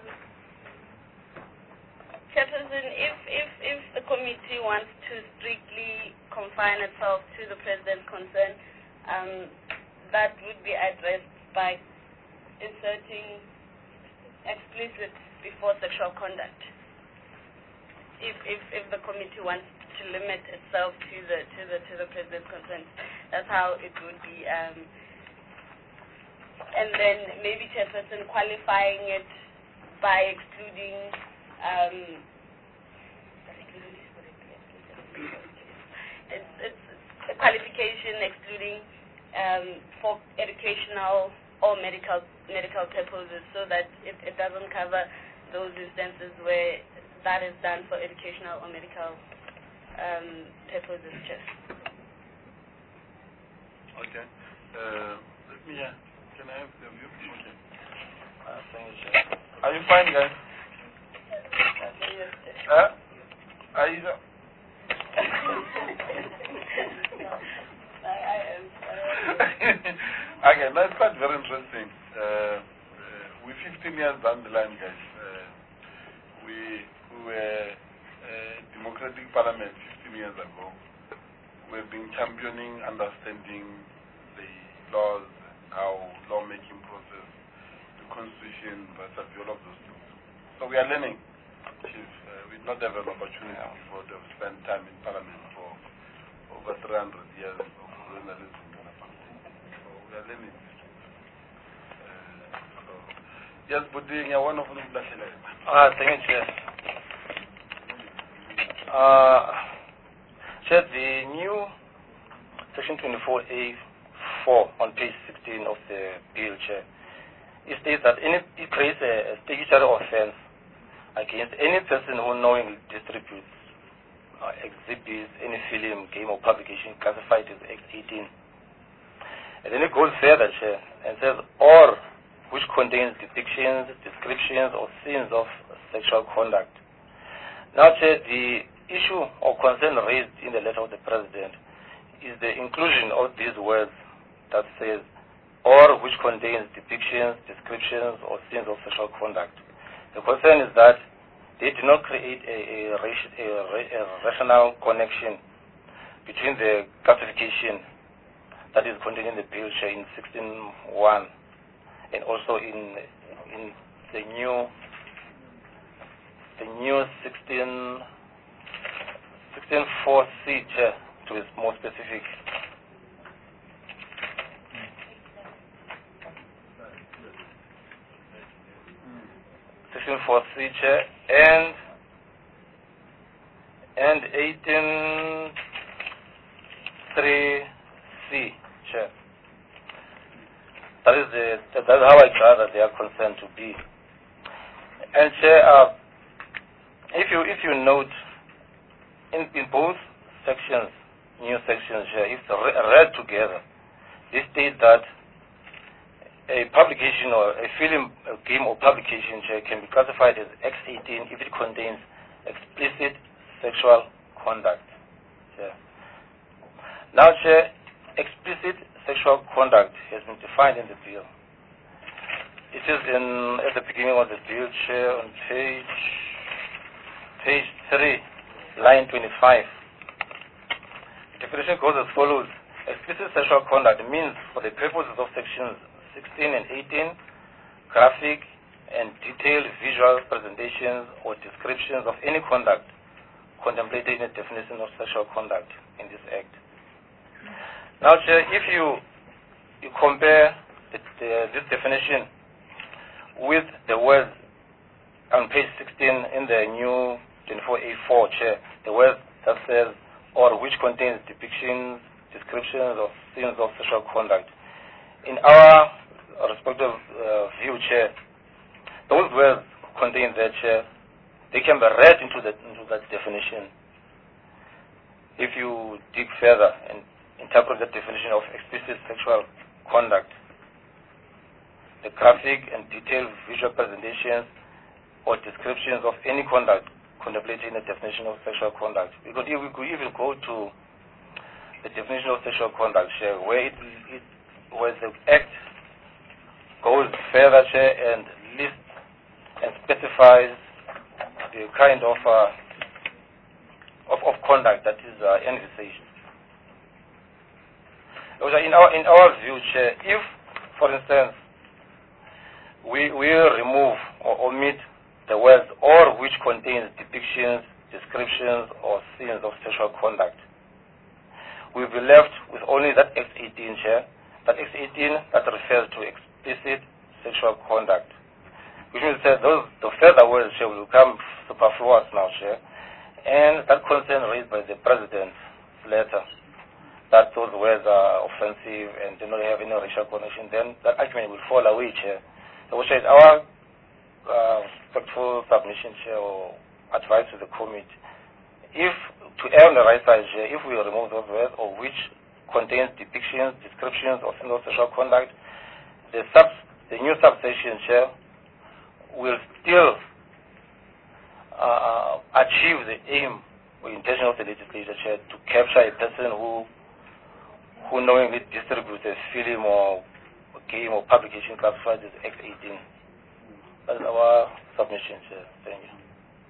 Chairperson, if, if, if the committee wants to strictly confine itself to the President's concern, um, that would be addressed by inserting explicit before sexual conduct. If, if, if the committee wants to limit itself to the, to the, to the President's concerns, that's how it would be. Um, and then maybe Chairperson qualifying it by excluding um, it's, it's a qualification excluding um, for educational or medical medical purposes, so that it, it doesn't cover those instances where that is done for educational or medical um, purposes. Just. Okay. Uh, let me, uh, can I have the view? Okay. Uh, thank you, Chair. Are you fine, guys? Huh? Are you? Okay, that's quite very interesting. Uh, uh, we're fifteen years down the line, guys. Uh, we, we were a democratic parliament fifteen years ago. We've been championing, understanding the laws, how lawmaking process, the constitution, versus all of those things. So we are learning. Chief, uh, we not have an opportunity before to have spent time in parliament for over three hundred years of journalism. So we are learning. Uh, so, yes, but doing one of them. Ah, thank you, Chair. Uh, Chair, the new Section twenty-four A four on page sixteen of the bill, Chair, it states that any, it creates a, a statutory offense against any person who knowingly distributes, uh, exhibits any film, game, or publication classified as X eighteen. And then it goes further, Chair, and says, or which contains depictions, descriptions, or scenes of sexual conduct. Now, Chair, the issue or concern raised in the letter of the President is the inclusion of these words that says, or which contains depictions, descriptions, or scenes of sexual conduct. The concern is that they do not create a, a, a, a rational connection between the classification that is contained in the bill in sixteen one and also in in the new the new sixteen four C, to be more specific. Section four C, Chair, and and eighteen three C, Chair. That is the that's how I gather they are concerned to be. And Chair, uh, if you if you note in, in both sections, new sections, Chair, if re read together, they state that a publication or a film, a game or publication, Chair, can be classified as X eighteen if it contains explicit sexual conduct. Chair. Now, Chair, explicit sexual conduct has been defined in the bill. It is in at the beginning of the bill, Chair, on page page three, line twenty-five. The definition goes as follows: explicit sexual conduct means, for the purposes of sections sixteen and eighteen, graphic and detailed visual presentations or descriptions of any conduct contemplated in the definition of sexual conduct in this Act. Now, Chair, if you, you compare the, the, this definition with the words on page sixteen in the new twenty-four A four, Chair, the word that says, or which contains depictions, descriptions of scenes of sexual conduct. In our respective uh, view, Chair, those words contain that, Chair, they can be read into, the, into that definition. If you dig further and interpret the definition of explicit sexual conduct, the graphic and detailed visual presentations or descriptions of any conduct contemplated in the definition of sexual conduct. We could, we could even go to the definition of sexual conduct, Chair, where it, it where the Act goes further, Chair, and lists and specifies the kind of uh, of, of conduct that is uh, envisaged. In our in our view, Chair, if, for instance, we we remove or omit the words "or which contains depictions, descriptions, or scenes of sexual conduct," we'll be left with only that X eighteen, Chair, that X eighteen that refers to explicit sexual conduct. Which means that those the further words, Chair, will become superfluous now, Chair, and that concern raised by the President's letter, that those words are offensive and do not have any racial connection, then that argument will fall away, Chair. So, which is our uh, respectful submission, Chair, or advice to the committee. If, to err on the right side, Chair, if we remove those words, or which contains depictions, descriptions of sexual conduct, the, sub, the new subsection, Chair, will still uh, achieve the aim or intention of the legislature, Chair, to capture a person who who knowingly distributes a film or a game or publication classified as X eighteen. That's our submission, Chair. Thank you.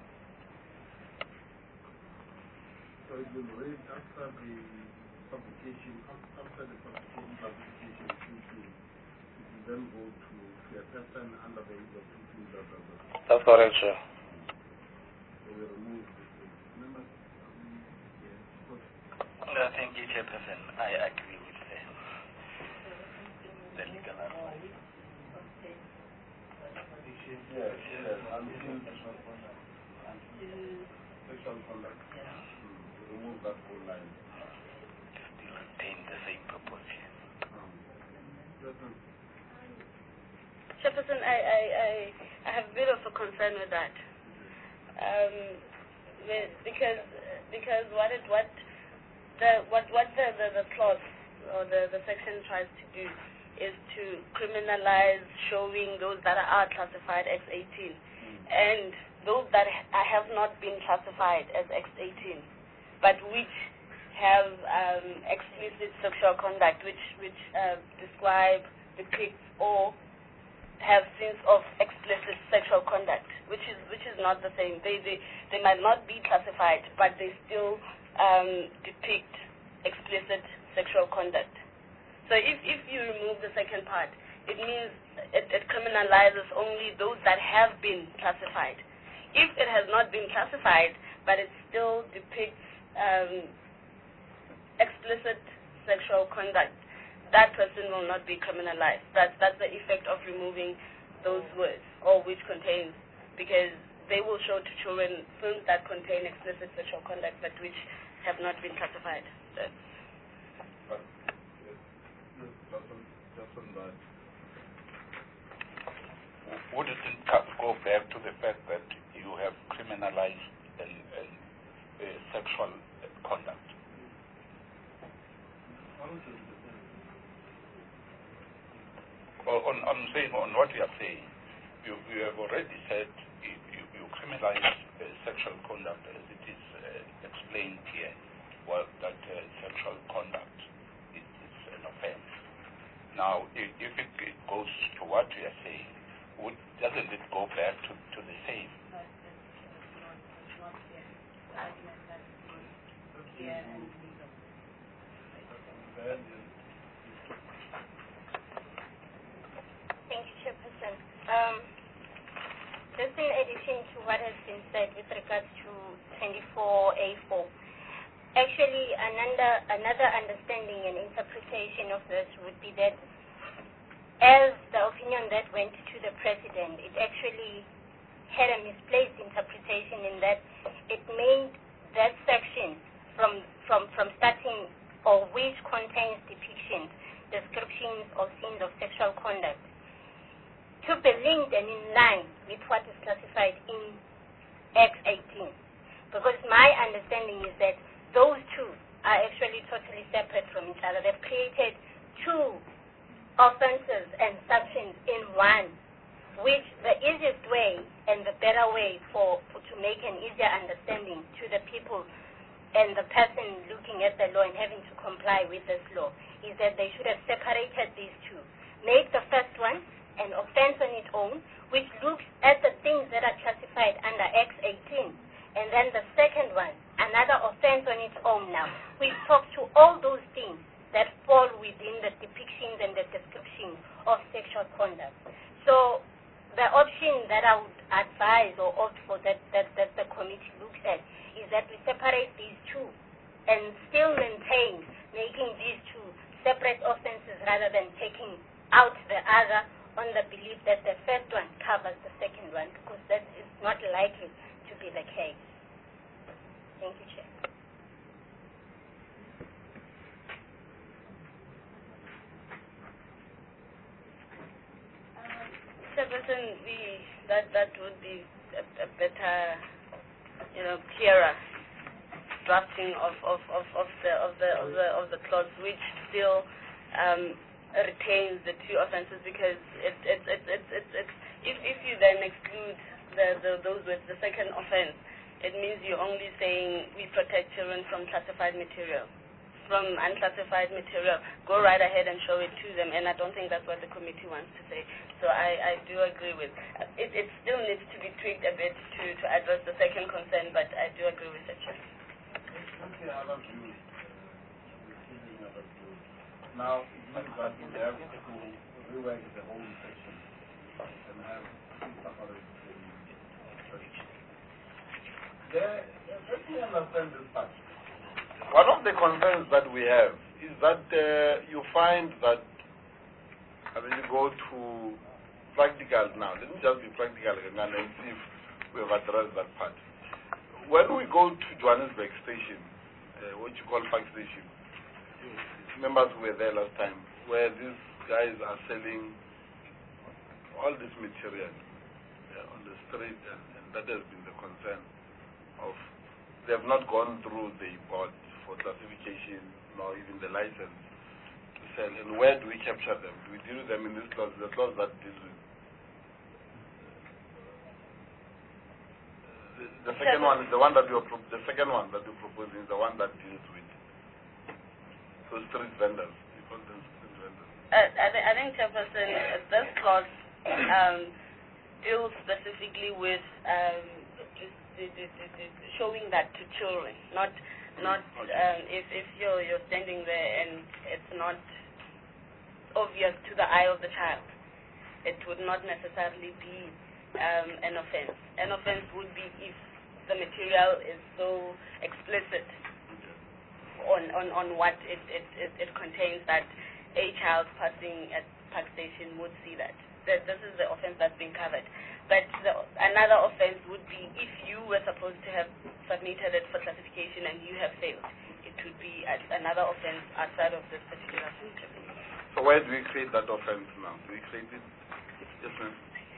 So it will wait after the publication, after the publication, publication, it will then go to a person under the age of eighteen. That's correct, Chair. So we remove this. Remember, No, thank you, Chairperson. I agree with the, the legal advice. Yes, yes, until sexual conduct. Sexual conduct. Yeah. Mm, remove that whole line. Still retain the same purpose here. Um, Chairperson, I, I, I, I have a bit of a concern with that. Um, with, because because what it what the what what the, the, the clause or the, the section tries to do is to criminalize showing those that are classified X eighteen and those that ha- have not been classified as X eighteen, but which have um, explicit sexual conduct, which which uh, describe, depict, or have scenes of explicit sexual conduct, which is which is not the same. They they, they might not be classified, but they still um, depict explicit sexual conduct. So if, if you remove the second part, it means it, it criminalizes only those that have been classified. If it has not been classified, but it still depicts um, explicit sexual conduct, that person will not be criminalized. That's, that's the effect of removing those words, or which contains because they will show to children films that contain explicit sexual conduct but which have not been classified. That's but, yes, just on, just on that. Would it go back to the fact that you have criminalized an, an, uh, sexual conduct? Well, on, I'm saying on what you are saying, you, you have already said you, you, you criminalize uh, sexual conduct as it is uh, explained here. Well, that uh, sexual conduct is, is an offense. Now, if, if it, it goes to what you are saying, would, doesn't it go back to, to the same? not, it's not, it's not clear. The argument that's not clear and legal. Thank you, Chairperson. Um, just in addition to what has been said with regards to twenty-four A four, actually another, another understanding and interpretation of this would be that as the opinion that went to the President, it actually had a misplaced interpretation in that it made that section from, from, from starting or which contains depictions, descriptions of scenes of sexual conduct, to be linked and in line with what is classified in Act eighteen. Because my understanding is that those two are actually totally separate from each other. They've created two offenses and sections in one, which the easiest way and the better way for, for to make an easier understanding to the people and the person looking at the law and having to comply with this law is that they should have separated these two. Make the first one an offense on its own, which looks at the things that are classified under Act eighteen, and then the second one, another offense on its own now, which talks to all those things that fall within the depictions and the description of sexual conduct. So the option that I would advise or opt for that, that, that the committee looks at is that we separate these two and still maintain making these two separate offenses rather than taking out the other on the belief that the first one covers the second one, because that is not likely to be the case. Thank you, Chair. Chairperson, we that that would be a, a better, you know, clearer drafting of, of, of, of the of the of the of the clause, which still um, retains the two offences, because it it it it, it, it if if you then exclude the, the those with the second offence, it means you're only saying we protect children from classified material. From unclassified material, go right ahead and show it to them, and I don't think that's what the committee wants to say. So I, I do agree with it. It still needs to be tweaked a bit to, to address the second concern, but I do agree with it. Okay, I love you. Now, it means that we have to rework the whole section and have two separate sections. There, let me understand this part. One of the concerns that we have is that uh, you find that, I mean, you go to practical now. Let me just be practical again and see if we have addressed that part. When we go to Johannesburg Station, uh, what you call Park Station, members were there last time, where these guys are selling all this material uh, on the street, and, and that has been the concern of, they have not gone through the board for classification, nor even the license to sell. And where do we capture them? Do we deal with them in this clause, the clause that deals with? The, the second one is the one that you are pro the second one that you're proposing is the one that deals with so street vendors. You call them street vendors. Uh, I, th I think, Chairperson, uh, this clause um, deals specifically with um, the, the, the, the showing that to children, not not um, if if you're you're standing there and it's not obvious to the eye of the child, it would not necessarily be um, an offense. An offense would be if the material is so explicit on on, on what it, it, it, it contains that a child passing at Park Station would see that. that this is the offense that's being covered. But the, another offense would be if you were supposed to have submitted it for classification and you have failed. It would be a, another offense outside of this particular system. So where do we create that offense now? Do we create it? Yes, ma'am.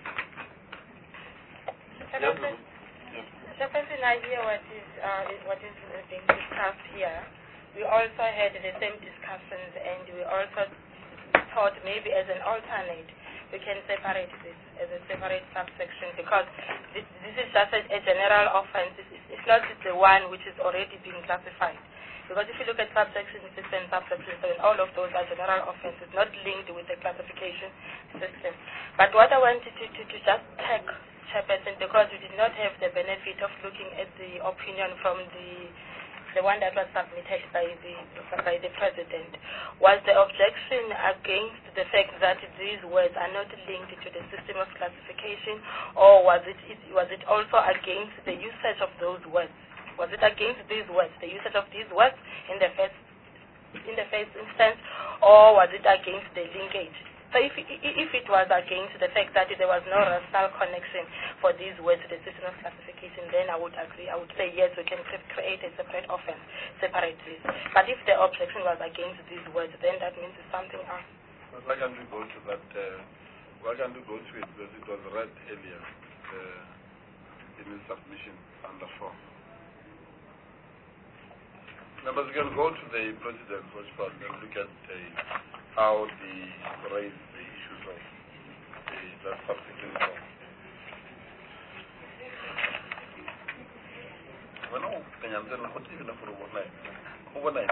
Yes, the person I hear what is uh, is what is being discussed here. We also had the same discussions, and we also thought maybe as an alternate we can separate this as a separate subsection, because this, this is just a, a general offense. It's, it's not the one which is already being classified. Because if you look at subsection six and subsection seven, all of those are general offenses, not linked with the classification system. But what I wanted to, to, to just check, Chairperson, because we did not have the benefit of looking at the opinion from the the one that was submitted by the by the President, was the objection against the fact that these words are not linked to the system of classification, or was it was it also against the usage of those words? Was it against these words, the usage of these words in the first in the first instance, or was it against the linkage? So if if it was against the fact that there was no rational connection for these words to the system of classification, then I would agree. I would say yes, we can create a separate offense separately. But if the objection was against these words, then that means it's something else. But why can't we go to that? Uh, why can't we go to it? Because it was read earlier uh, in the submission under four. Members, we can go to the President's response and look at uh, how the raise the issues of the, the subsequent law. Bueno, penyanze na khoti na furu bona. Go bona.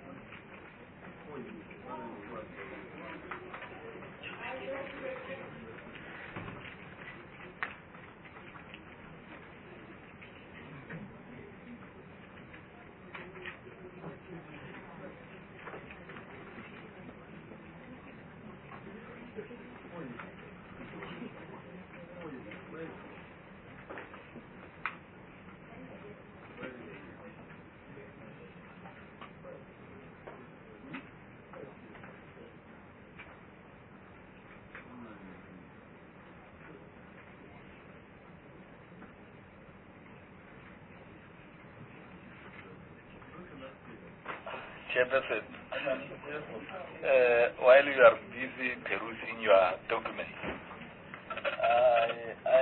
Chairperson, uh, while you are busy perusing your documents, I, I,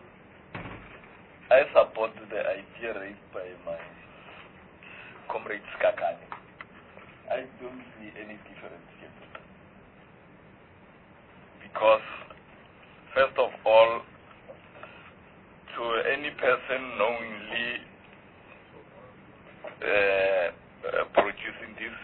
I support the idea raised by my comrade Skakani. I don't see any difference here. Because, first of all, to any person knowingly uh, Uh, producing these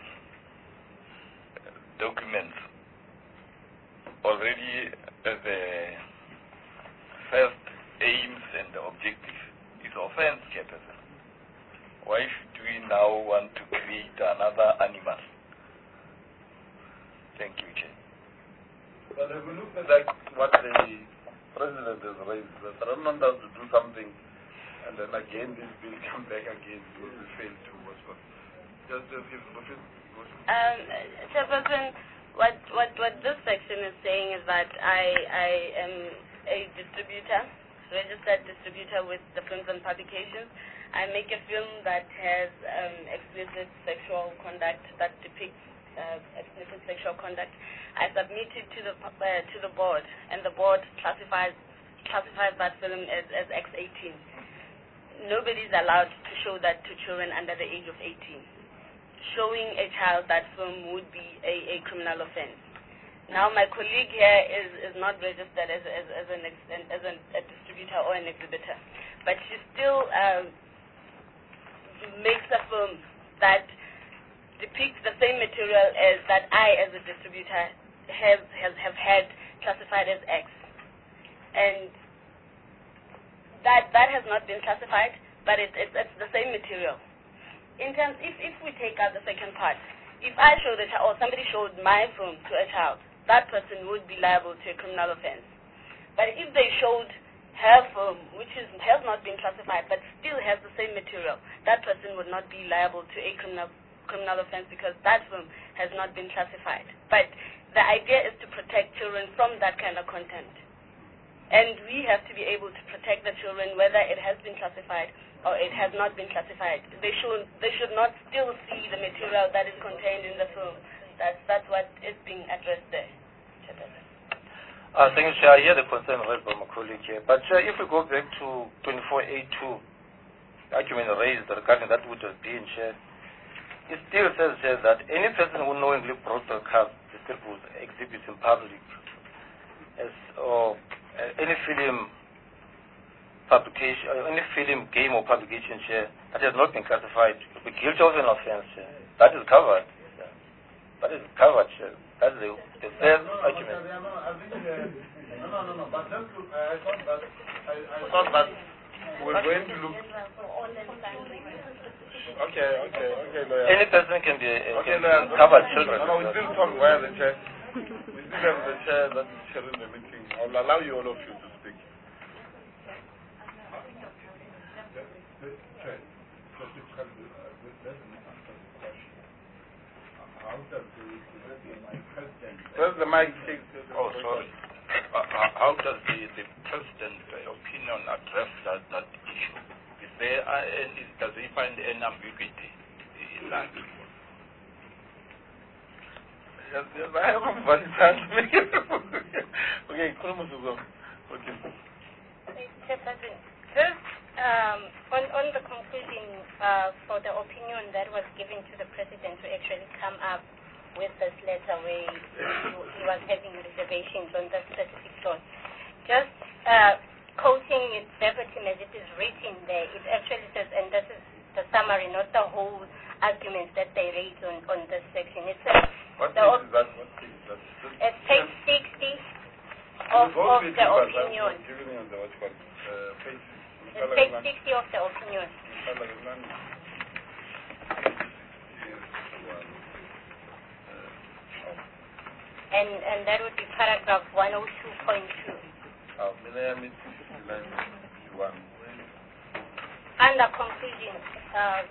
uh, documents, already uh, the first aims and the objective is offense, Chairperson. Why should we now want to create another animal? Thank you, Chair. But if we look at like what the President has raised, the Saranand has to do something, and then again this bill come back again because we failed to what's what. Just uh, if, if it, um, Chairperson, what, what, what this section is saying is that I, I am a distributor, registered distributor with the Films and Publications. I make a film that has um, explicit sexual conduct, that depicts uh, explicit sexual conduct. I submit it to the, uh, to the board, and the board classifies, classifies that film as, as X eighteen. Nobody is allowed to show that to children under the age of eighteen. Showing a child that film would be a, a criminal offense. Now, my colleague here is, is not registered as, as, as, an, as an, a distributor or an exhibitor, but she still um, makes a film that depicts the same material as that I, as a distributor, have, have, have had classified as X. And that, that has not been classified, but it, it, it's the same material. In terms, if, if we take out the second part, if I showed a child, or somebody showed my film to a child, that person would be liable to a criminal offense. But if they showed her film, which is, has not been classified, but still has the same material, that person would not be liable to a criminal criminal offense because that film has not been classified. But the idea is to protect children from that kind of content. And we have to be able to protect the children whether it has been classified or it has not been classified. They should they should not still see the material that is contained in the film. That's that's what is being addressed there. I think I hear the concern raised by my colleague here. But uh, if we go back to twenty-four A two, argument raised regarding that would have been shared, it still says here that any person who knowingly broadcasts distributes exhibits in public as or uh, any film publication, uh, any film, game or publication share that has not been classified will be guilty of an offense. Share. That is covered. Yeah. That is covered. Share. That's the, the third no, no, argument. No, no, I think, uh, no, no, no, no, but just look, uh, I thought that, I, I thought that we're going to look. Okay, okay, okay, lawyer. Any person can be uh, Okay, can lawyer. cover children. No, no, we still talk via the chair. We still have the chair that is chairing the meeting. I will allow you, all of you, to speak. How does the Where's the mic? Oh, sorry. Uh, how does the, the president's uh, opinion address that, that issue? Is there uh, any, does he find any ambiguity in that? Yes, yes, I have a funny time to make it. Okay, okay. Just um, on, on the conclusion uh, for the opinion that was given to the president to actually come up with this letter where he, he was having reservations on the specific clause. Just uh, quoting it verbatim as it is written there, it actually says, and this is the summary, not the whole argument that they raise on, on this section. It says, what the page is that? What page is that? It's page sixty of, of the opinion. The, what's called, uh, page, it's page sixty of the opinion. And, and that would be paragraph one oh two point two. Under conclusion. Um,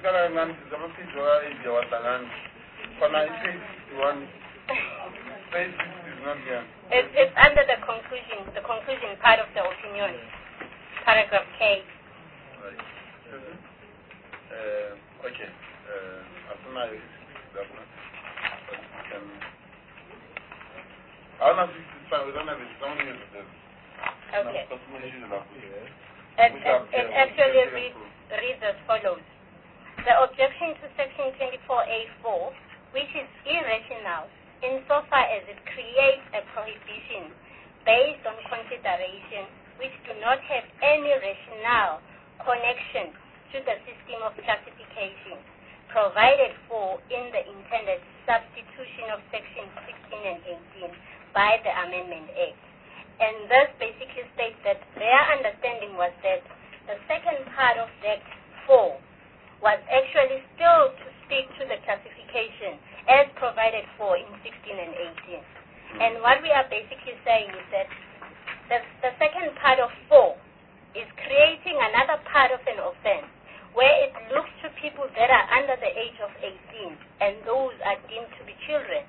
it's, it's under the conclusion, the conclusion part of the opinion, paragraph K. Right. Uh, okay. Uh, as soon as I don't have we don't have it. Don't use it. Okay. It, it, it actually reads, reads as follows. The objection to section twenty-four A four, which is irrational insofar as it creates a prohibition based on considerations which do not have any rational connection to the system of classification provided for in the intended substitution of section sixteen and eighteen by the Amendment Act. And this basically states that their understanding was that the second part of Act four was actually still to speak to the classification as provided for in sixteen and eighteen. And what we are basically saying is that the, the second part of four is creating another part of an offense where it looks to people that are under the age of eighteen, and those are deemed to be children.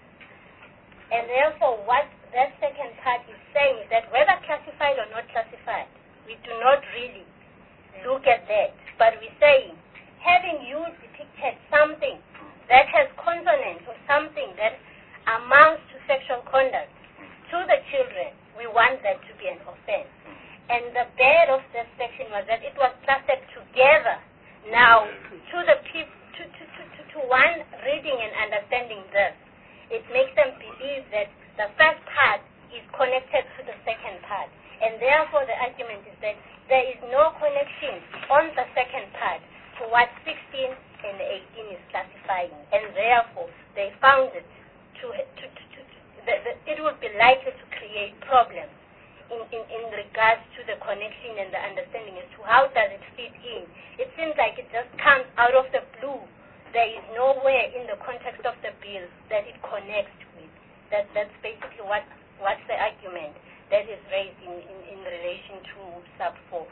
And therefore, what that second part is saying is that whether classified or not classified, we do not really look at that. But we're saying, having you depicted something that has consonance or something that amounts to sexual conduct to the children, we want that to be an offense. And the bad of this section was that it was clustered together. Now, to the people, to, to, to, to, to one reading and understanding this, it makes them believe that the first part is connected to the second part. And therefore, the argument is that there is no connection on the second part to what sixteen and eighteen is classifying. And therefore, they found it to, to, to, to, to the, the, it would be likely to create problems in, in, in regards to the connection and the understanding as to how does it fit in. It seems like it just comes out of the blue. There is nowhere in the context of the bill that it connects with. That, that's basically what, what's the argument that is raised in, in, in relation to sub four.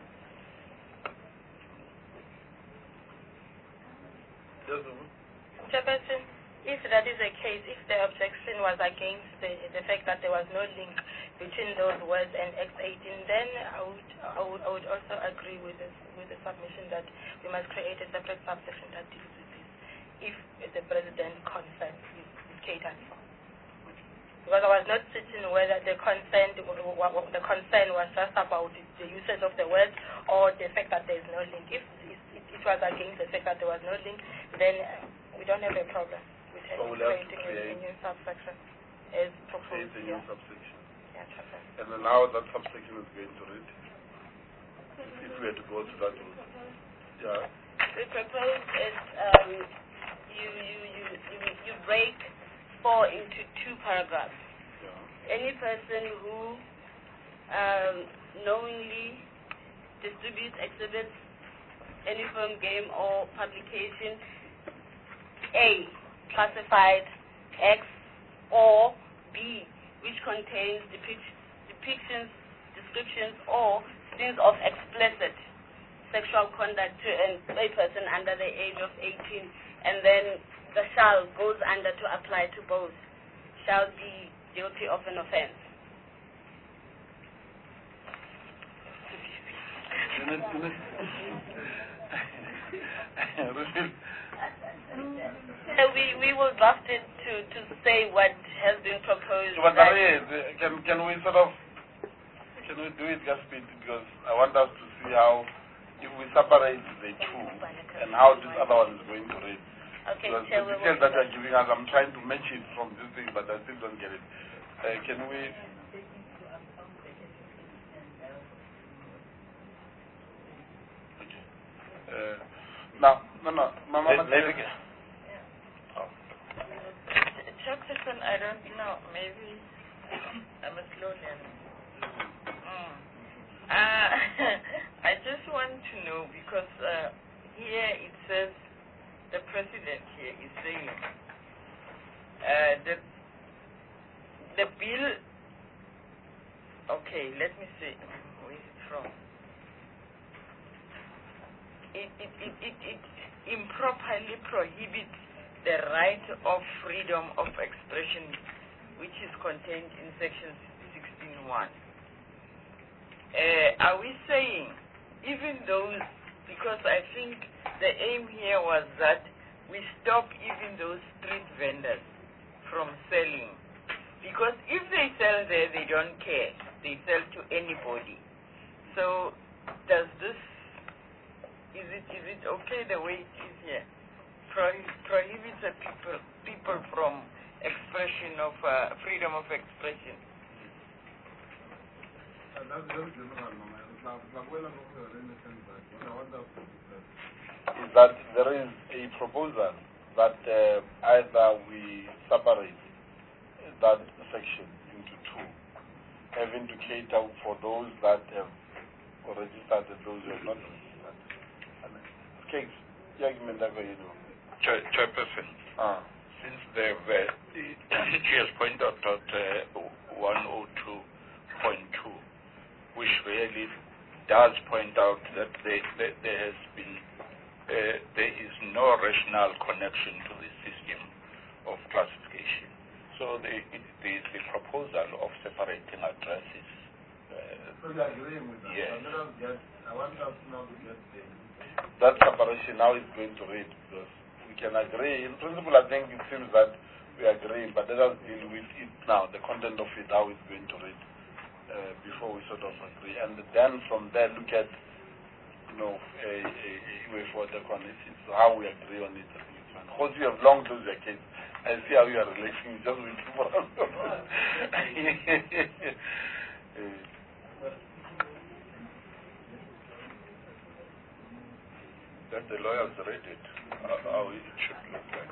Chairperson, if that is the case, if the objection was against the, the fact that there was no link between those words and X eighteen, then I would, I would, I would also agree with this, with the submission that we must create a separate subsection that deals with this, if the president consent is, is catered for. Because I was not certain whether the consent, the concern was just about the usage of the words or the fact that there is no link. If it, it was against the fact that there was no link, then we don't have a problem with so we'll creating a, a new subsection as proposed. Create a new subsection. Yeah, Chairman. And then how that subsection is going to read? If we had to go to that route. Yeah. We propose is um, you, you, you, you, you break four into two paragraphs. Yeah. Any person who um, knowingly distributes, exhibits any film, game, or publication, A, classified, X, or B, which contains depict depictions, descriptions, or scenes of explicit sexual conduct to a person under the age of eighteen, and then the shall goes under to apply to both, shall be guilty of an offense. So we, we will draft it to, to say what has been proposed. But can, can we sort of, can we do it just a bit, because I want us to see how, if we separate the two, and how this other one is going to read. Okay, because so the details that you are giving us, I'm trying to match it from this thing, but I still don't get it. Uh, can we... Okay. Uh, now, no, no, Mama... Maybe... Oh. Chairperson, I don't know, maybe I'm a slow learner. Mm. Uh, I just want to know, because uh, here it says, the president here is saying uh, that the bill, okay, let me see, where is it from? It, it, it, it, it improperly prohibits the right of freedom of expression, which is contained in section sixteen one. Uh, are we saying, even those, because I think the aim here was that we stop even those street vendors from selling. Because if they sell there, they don't care. They sell to anybody. So does this, is it is it okay the way it is here? Prohib prohibits the people, people from expression of, uh, freedom of expression. Uh, that's very general, Mama. Like, well, in the sense that what I want us to say is that there is a proposal that uh, either we separate that section into two, having to cater for those that have registered and those who have not registered. Cakes, Chair, Chairperson, ah. since the she has pointed out that uh, one oh two point two, which really does point out that they, they, there has been Uh, there is no rational connection to the system of classification. So the, the, the proposal of separating addresses. Uh, so you are agreeing with that? Yes. Get, I want us now to get the... That separation now is going to read, because we can agree. In principle, I think it seems that we agree, but let us deal with it now, the content of it, how it's going to read, uh, before we sort of agree. And then from there, look at No, a, a, a way for the conditions, so how we agree on it. Because you have long those your case, I see how you are relating just with people. Then the lawyers read it, uh, how it should look like.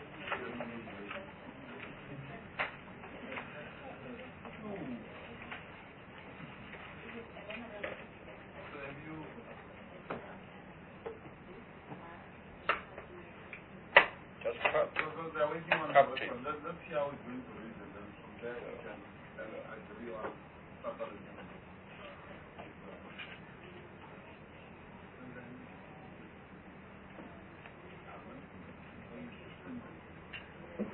Let's see how it's going to read, and then from there we can uh, agree on separation. And then,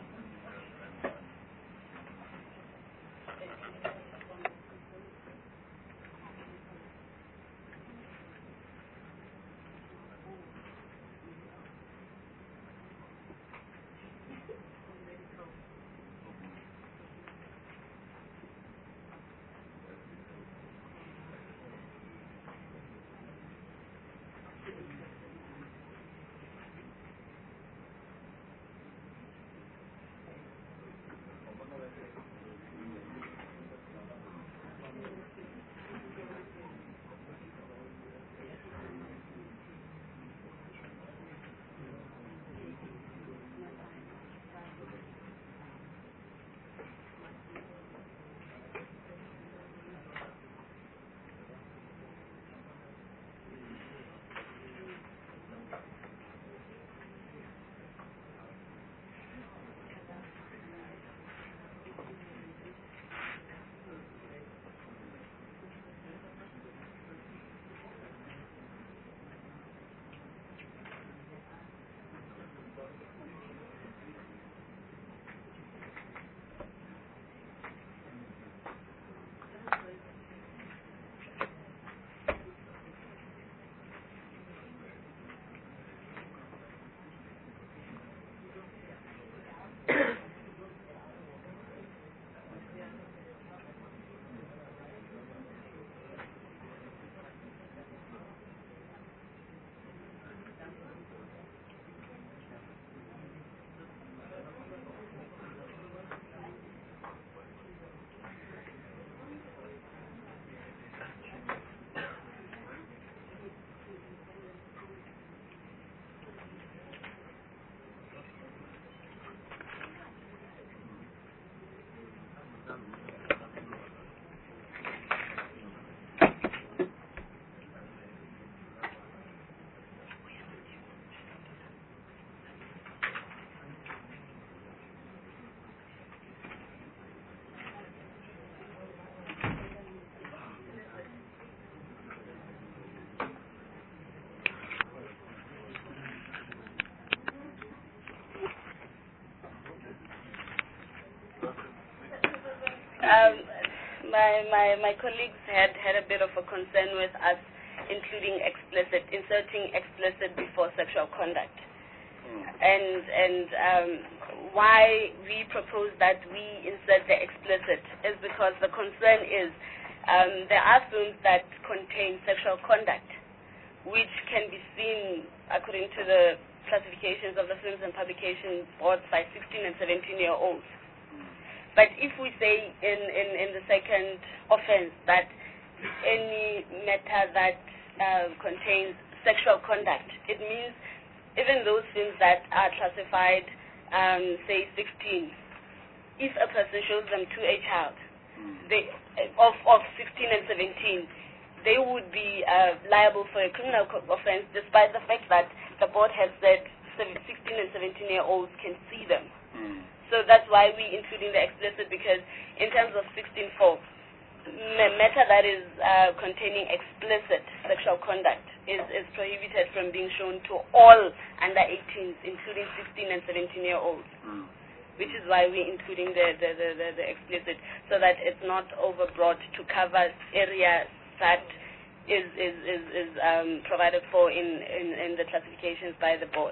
um, my, my, my colleagues had, had a bit of a concern with us including explicit, inserting explicit before sexual conduct. Mm. And, and um, why we propose that we insert the explicit is because the concern is um, there are films that contain sexual conduct, which can be seen according to the classifications of the Films and Publication Board by sixteen and seventeen year olds. But if we say in, in, in the second offense that any matter that uh, contains sexual conduct, it means even those films that are classified, um, say sixteen, if a person shows them to a child they, of, of sixteen and seventeen, they would be uh, liable for a criminal offense despite the fact that the board has said sixteen and seventeen year olds can see them. Mm. So that's why we including the explicit, because in terms of sixteen four, matter that is uh, containing explicit sexual conduct is, is prohibited from being shown to all under eighteens, including sixteen and seventeen year olds. Mm. Which is why we're including the, the, the, the, the explicit, so that it's not overbroad to cover areas that is is is, is um, provided for in, in, in the classifications by the board.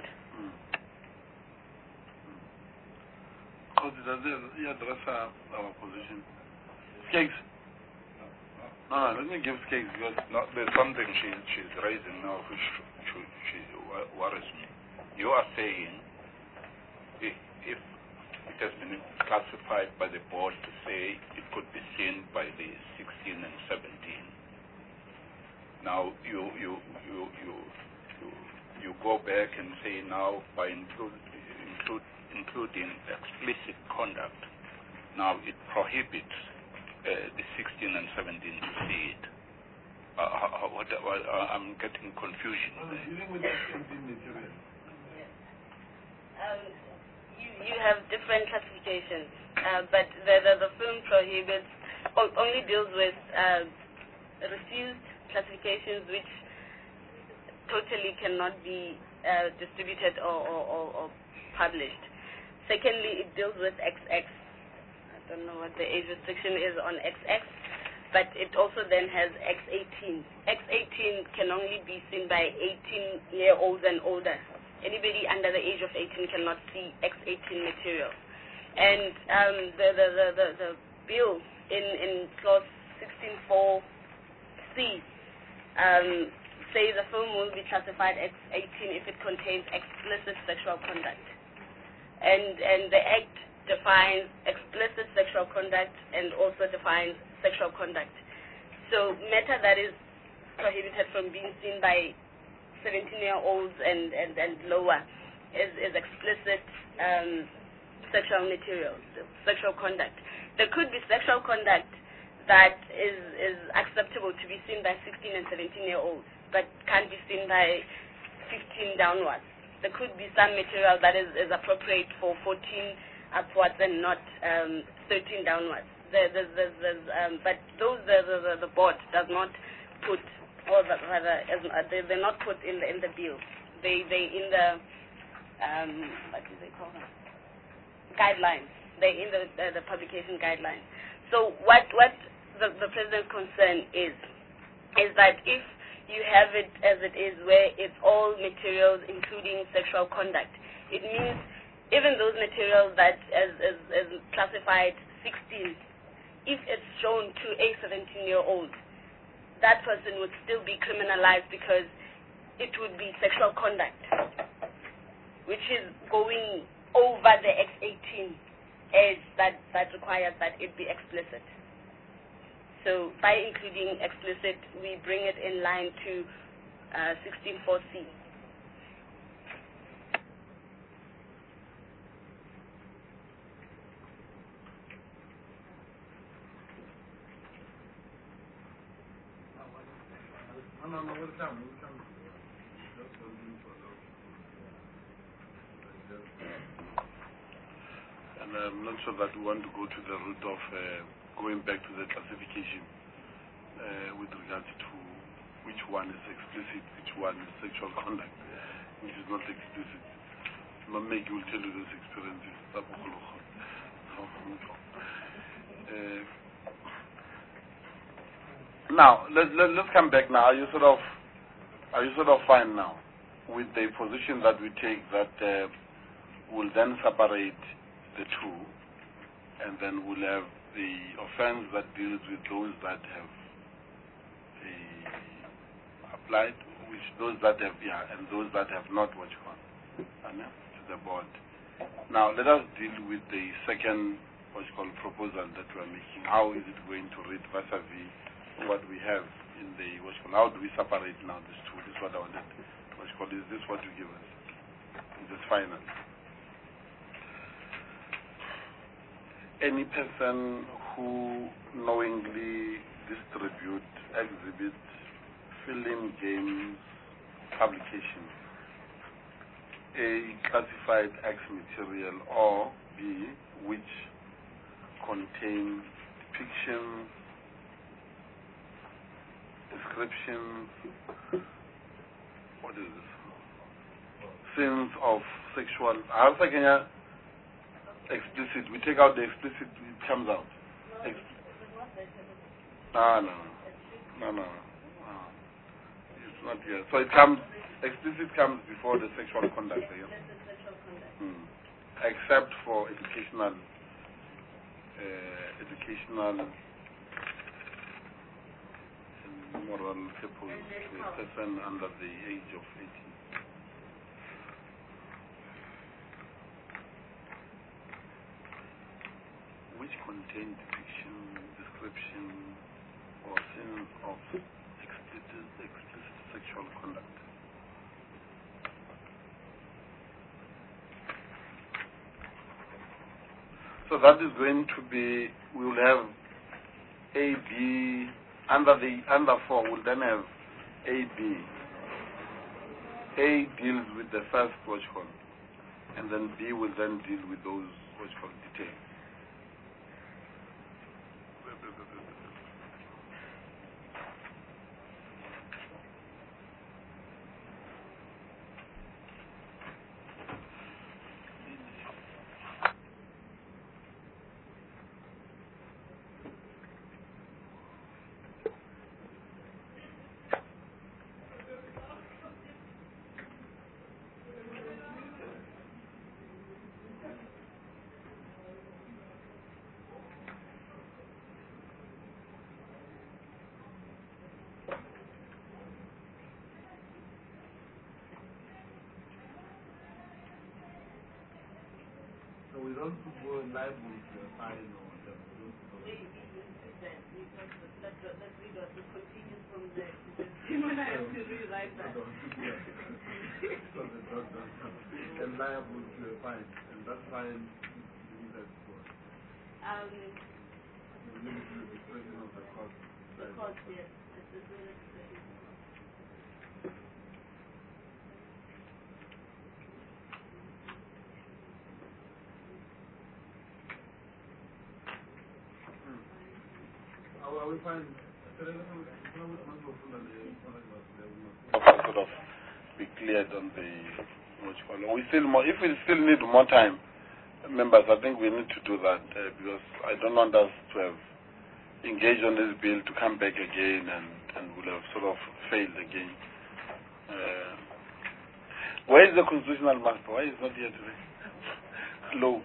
Because mm. does it address our, our position? Skeggs. No, no, let me give Skeggs, because no, there's something she, she's raising now which she, she worries me. You are saying if, if it has been classified by the board to say it could be seen by the sixteen and seventeen. Now you you you you you, you go back and say now by include, include, including explicit conduct, now it prohibits uh, the sixteen and seventeen to see it. Uh, how, what, what, uh, I'm getting confusion. Well, dealing with that material. Yes. Um, you, you have different classifications, uh, but the, the, the film prohibits, only deals with uh, refused classifications which totally cannot be uh, distributed or, or, or, or published. Secondly, it deals with X X. I don't know what the age restriction is on X X, but it also then has X eighteen. X eighteen can only be seen by eighteen year olds and older. Anybody under the age of eighteen cannot see X eighteen material. And um, the, the, the, the, the bill in, in clause sixteen four C um, say the film will be classified X eighteen if it contains explicit sexual conduct. And, and the Act defines explicit sexual conduct and also defines sexual conduct. So matter that is prohibited from being seen by seventeen year olds and, and, and lower is, is explicit um, sexual material, sexual conduct. There could be sexual conduct that is, is acceptable to be seen by sixteen and seventeen year olds, but can't be seen by fifteen downwards. There could be some material that is, is appropriate for fourteen upwards and not um, thirteen downwards. There, there's, there's, there's, um, but those the, the, the board does not put, or the, rather, they, they're not put in the in the bill. They they in the um, what do they call them? Guidelines. They in the uh, the publication guidelines. So what what the, the president's concern is is that if you have it as it is, where it's all materials including sexual conduct, it means even those materials that as as, as classified sixteen, if it's shown to a seventeen year old, that person would still be criminalized because it would be sexual conduct, which is going over the X eighteen age that, that requires that it be explicit. So by including explicit, we bring it in line to uh, sixteen four C. No, no, no, we'll come, we'll come. And I'm not sure that we want to go to the route of uh, going back to the classification uh, with regards to which one is explicit, which one is sexual conduct, which is not explicit. Mameki will tell you those experiences. Uh, Now, let, let, let's come back now. Are you sort of, are you sort of fine now with the position that we take that uh, we'll then separate the two, and then we'll have the offense that deals with those that have uh, applied, which those that have, yeah, and those that have not, what you call, to the board. Now, let us deal with the second, what you call, proposal that we're making. How is it going to read vis-a-vis what we have in the, what you call, how do we separate now these two? This is what I wanted, what you call, is this what you give us? Is this final? Any person who knowingly distribute, exhibit, film, games, publications, A, classified X material, or B, which contain depictions, descriptions, what is this? Scenes of sexual, how second explicit, we take out the explicit, it comes out. Ex no, no, no, no, no. It's not here. So it comes, explicit comes before the sexual conduct. Yeah? Hmm. Except for educational, uh, educational and moral purpose to a person under the age of eighteen. Which contain depiction, description, or scenes of explicit, explicit sexual conduct. So that is going to be, we will have A, B, under the, under four, we'll then have A, B. A deals with the first watch call, and then B will then deal with those watch call details. So we don't go live with the file or whatever. Maybe that because that that read was continues from there. When I have to rewrite that. So the doctor can liable to a fine, and that fine is that for. Um. You limit to the discretion of the court. The court, yes. It's the discretion. Are we fine? Sort of be cleared on the watch call. We still more, if we still need more time, members, I think we need to do that uh, because I don't want us to have engaged on this bill to come back again and, and we'll have sort of failed again. Uh, where is the constitutional master? Why is he not here today? Hello.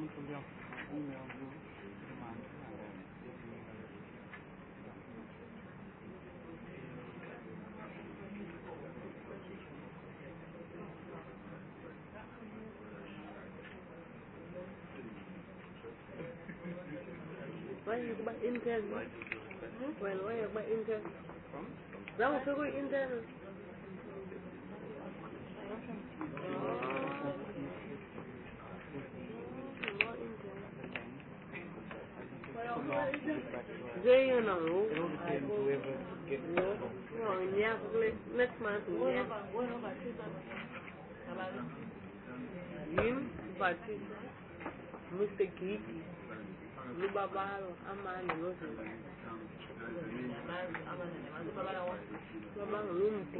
Why you buy intern? Well, why you buy intern? That was a good intern. There you know. No, yeah, next month. Him, but Mister Kiki. Lubabalo, Amanda, Rosen. Lubabalo, Lumpu.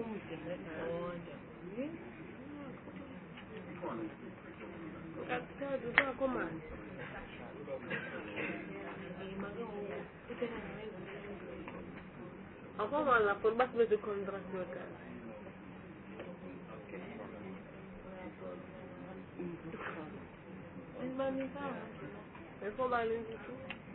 Come on. Apa malah perbas betul kontrak mereka. Apa balik itu?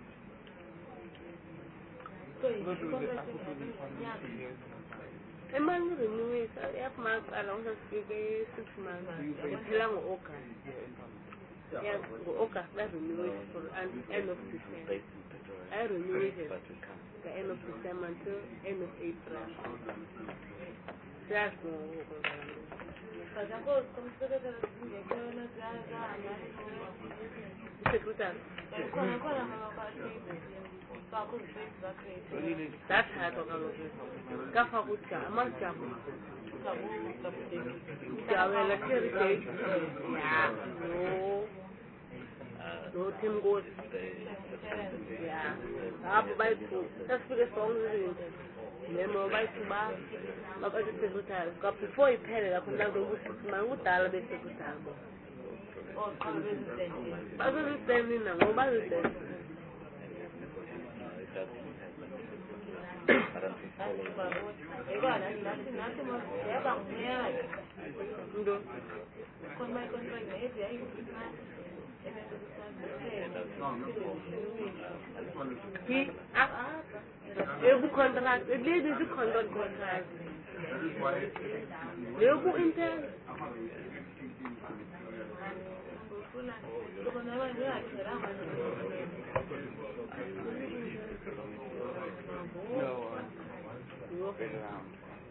Emang renew saya mak along the six six months. Hilang oka. Ya, oka dah renew for end of December. I renew it the end of December until end of April. That's no. Secretary. That's how to go. Kafa kucha, amarcha. Jawe la cherry. Yeah, no. No Tim goes. Yeah. Up by two. That's the song. Nemo by two bar. Look at the secretary. Got before he paid it, I could not go with my wood dollar bit secretary. Oh, I'm standing now. Nobody says. He every contract, the lady is a contract contract. They go in there. No, you've been around.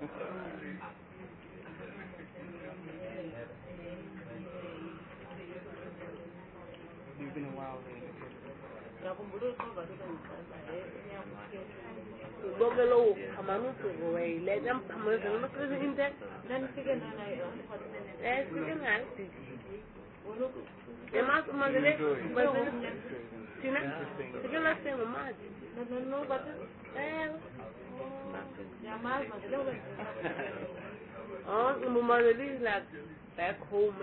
You've been a while Bogalo, Amanu, let them come with the index. Then second night. Yes, second night. The mask of my leg was second last time a match. No, no, but oh, the mother is like back home.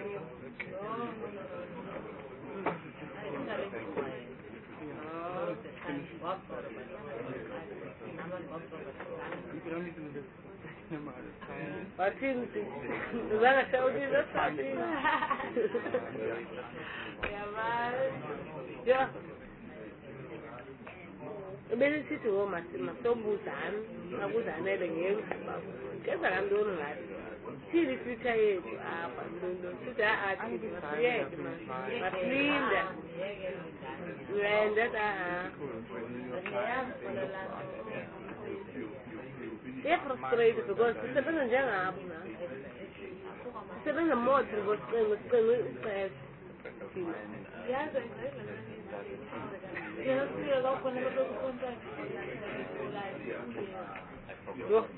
I think the man I told you that's something. Yeah. Bene sithi wo masibuzana akuzana elengeke keza kantoni ngathi thini future yethu apha ntoni sithi athi masiyeke masilinda uyayenza aha they're frustrated because sisebenza njengabo na sisebenza more because sicinga ixesha yazi yes, we are not going to go to contact. Yo.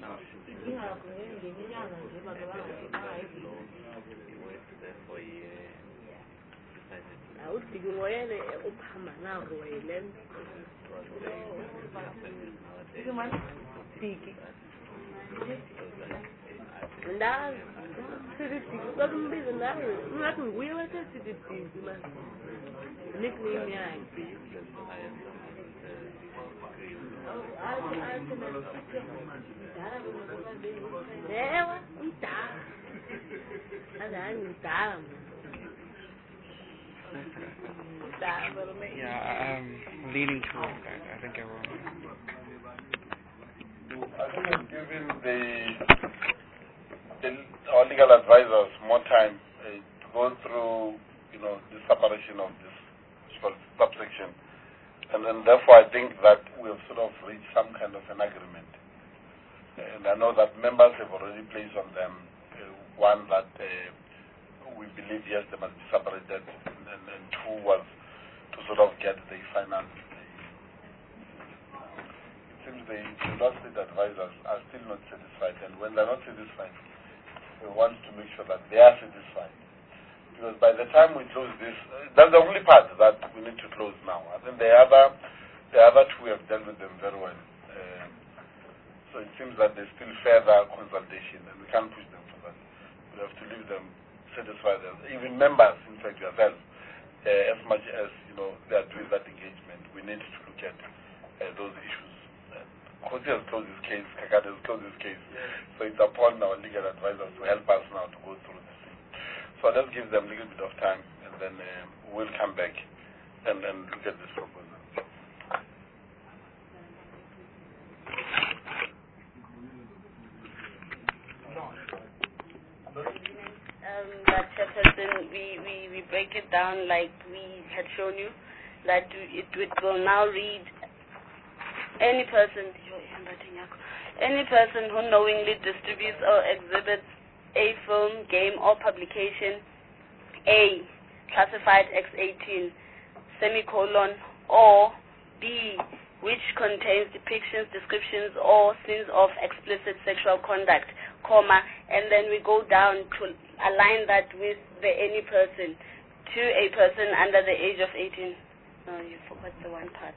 I would think we're in a Upama now, Royland. And that city doesn't be the narrow. Nothing weird at the city. Nickname, yeah. Yeah, I'm tired. I'm tired. Yeah, I'm leaning towards that. I think I will. I think we've given the, the our legal advisors more time uh, to go through, you know, the separation of this subsection, and then therefore I think that we have sort of reached some kind of an agreement. And I know that members have already placed on them uh, one that uh, we believe yes they must be separated, and, and, and two was to sort of get the finance. It seems the law state advisors are still not satisfied, and when they're not satisfied, we want to make sure that they are satisfied. Because by the time we close this, uh, that's the only part that we need to close now. I think the other, the other two we have dealt with them very well. Uh, so it seems that there's still further consultation, and we can't push them for that. We have to leave them satisfied, even members, in fact, yourself, uh, as much as you know they are doing that engagement. We need to look at uh, those issues. Kosi has closed his case, Kakade has closed his case, so it's upon our legal advisors to help us now to go through this thing. So let's give them a little bit of time, and then uh, we'll come back and, and look at this proposal. Um, that Chairperson, we, we, we break it down like we had shown you, that it, it will now read any person, any person who knowingly distributes or exhibits a film, game, or publication, A, classified X eighteen, semicolon, or B, which contains depictions, descriptions, or scenes of explicit sexual conduct, comma, and then we go down to align that with the any person, to a person under the age of eighteen. No, you forgot the one part.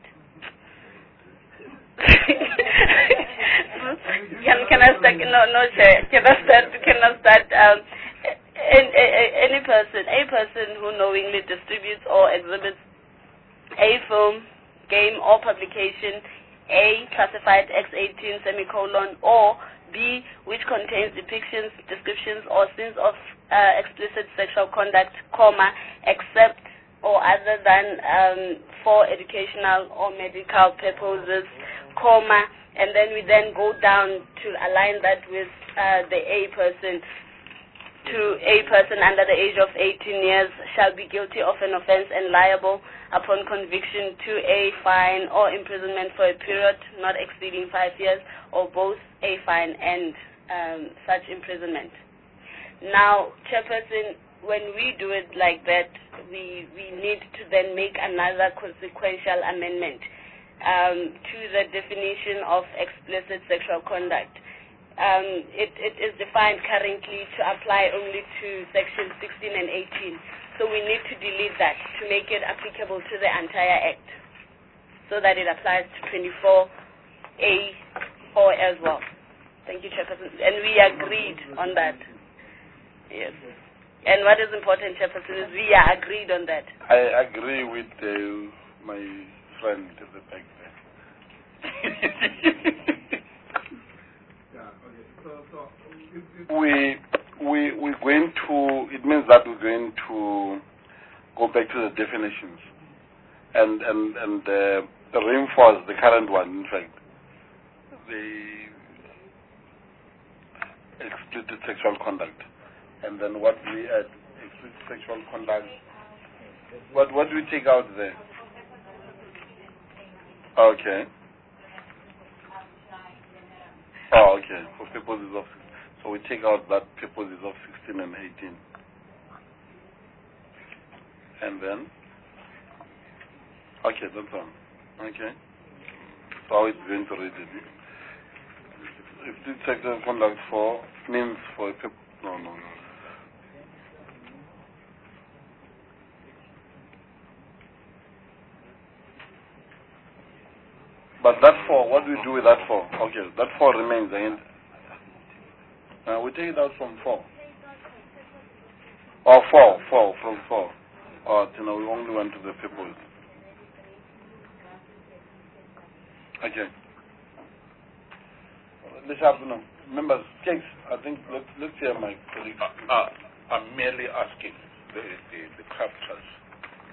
can, can I start? No, no, Chair. Can I start? Can I start? Um, any, any person, a person who knowingly distributes or exhibits a film, game, or publication, A, classified X eighteen, semicolon, or B, which contains depictions, descriptions, or scenes of uh, explicit sexual conduct, comma, except or other than um, for educational or medical purposes, comma, and then we then go down to align that with uh, the A person. To a person under the age of eighteen years shall be guilty of an offense and liable upon conviction to a fine or imprisonment for a period not exceeding five years, or both a fine and um, such imprisonment. Now, Chairperson, when we do it like that, we, we need to then make another consequential amendment um, to the definition of explicit sexual conduct. Um, it, it is defined currently to apply only to section sixteen and eighteen. So we need to delete that to make it applicable to the entire Act, so that it applies to twenty-four A four as well. Thank you, Chairperson. And we agreed on that. Yes. And what is important, Chairperson, is we are agreed on that. I agree with uh, my friend at the back there. we we we're going to. It means that we're going to go back to the definitions and and and uh, reinforce the current one. In fact, the explicit sexual conduct, and then what we add explicit sexual conduct. What what do we take out there? Okay. Oh, okay. For purposes of, so we take out that purposes of sixteen and eighteen. And then, okay, that's all. Okay. So how it's going to read it? If this sexual conduct for means for a purpose, no, no, no. But that four, what do we do with that four? Okay, that four remains. And uh, we take it out from four. Or four, four, from four. Or, you know, we only went to the purpose. Okay. Let's have, you know, members, case, I think, let's, let's hear my colleague. Uh, uh, I'm merely asking the, the, the captures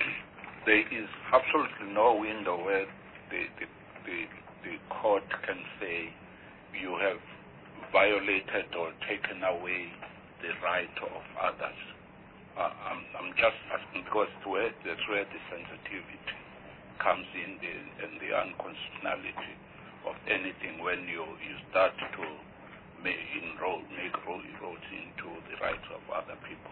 there is absolutely no window where the, the, the, the court can say you have violated or taken away the right of others. Uh, I'm, I'm just asking because where, that's where the sensitivity comes in, the, and the unconstitutionality of anything when you, you start to make inroad, make inroads into the rights of other people.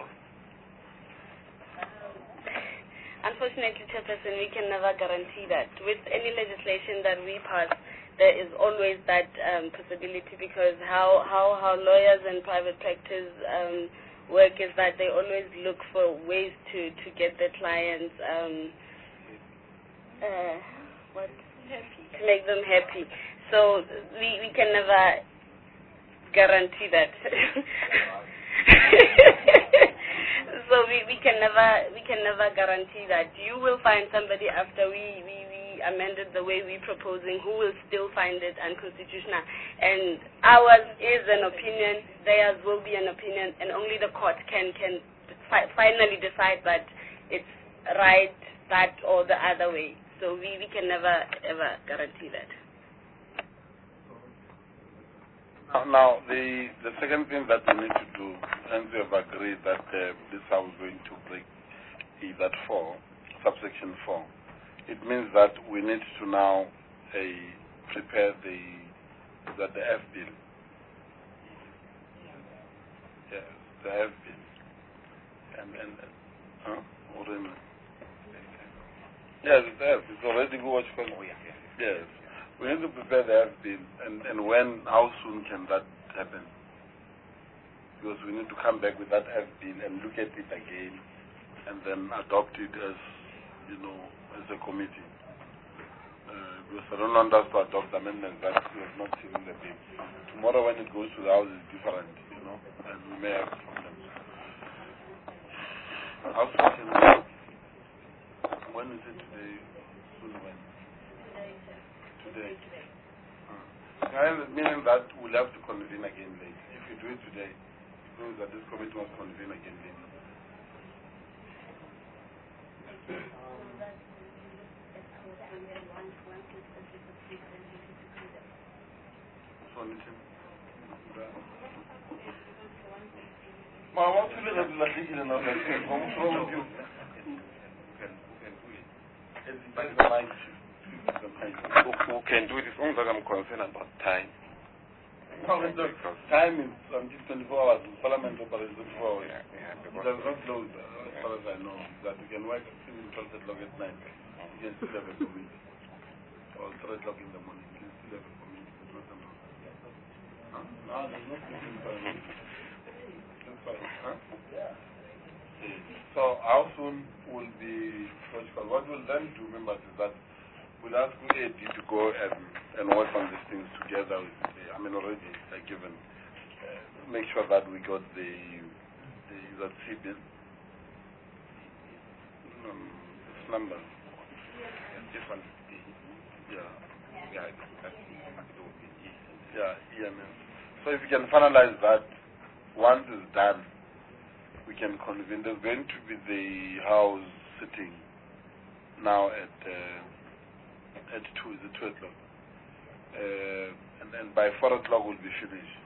Unfortunately, Chairperson, we can never guarantee that. With any legislation that we pass, there is always that um, possibility, because how, how, how lawyers and private practice um, work is that they always look for ways to, to get their clients um, uh, what? Happy. To make them happy. So we, we can never guarantee that. So we, we can never we can never guarantee that. You will find somebody after we, we, we amended the way we're proposing who will still find it unconstitutional. And ours is an opinion, theirs will be an opinion, and only the court can, can fi finally decide that it's right, that, or the other way. So we, we can never ever guarantee that. Now, the, the second thing that we need to do, and we have agreed that uh, this is how we're going to break is that four, subsection four. It means that we need to now uh, prepare the, that the F bill. Yes, the F bill. And, and, huh? What do you mean? Yes, it's F. It's already go watch for oh, yeah, yeah. Yes. We need to prepare the F bill, and, and when, how soon can that happen? Because we need to come back with that F bill and look at it again, and then adopt it as, you know, as a committee. Uh, because I don't want us to adopt amendments that we have not seen in the bill. Tomorrow when it goes to the House, it's different, you know, and we may have problems. How soon can we? When is it today? Soon when? Today. Uh, meaning that we'll have to convene again later. If we do it today, it means that this committee must convene again later. Ma, what will it be like in another thing? What's wrong with you? Who can do it? It's only that I'm concerned about time. No, look, time is until twenty-four hours. Parliament operates twenty-four hours. Yeah, yeah, it does not close, uh, as far as I know, that we can work till twelve o'clock at night. We can still have a committee. Or three o'clock in the morning, we can still have a committee. There's nothing wrong. Huh? No, there's nothing wrong. That's fine. Huh? Yeah. So how soon will be protocol? What we'll then do, members, is that we'll ask A D to go and, and work on these things together with the, I mean already uh, given, uh, make sure that we got the, the that C bill, um, this number. Yeah, this one is the, yeah. Yeah, that's yeah, E M S. So if you can finalize that, once it's done, we can convene. There's going to be the House sitting now at uh, at two, is it two o'clock? Uh, and then by four o'clock we'll be finished.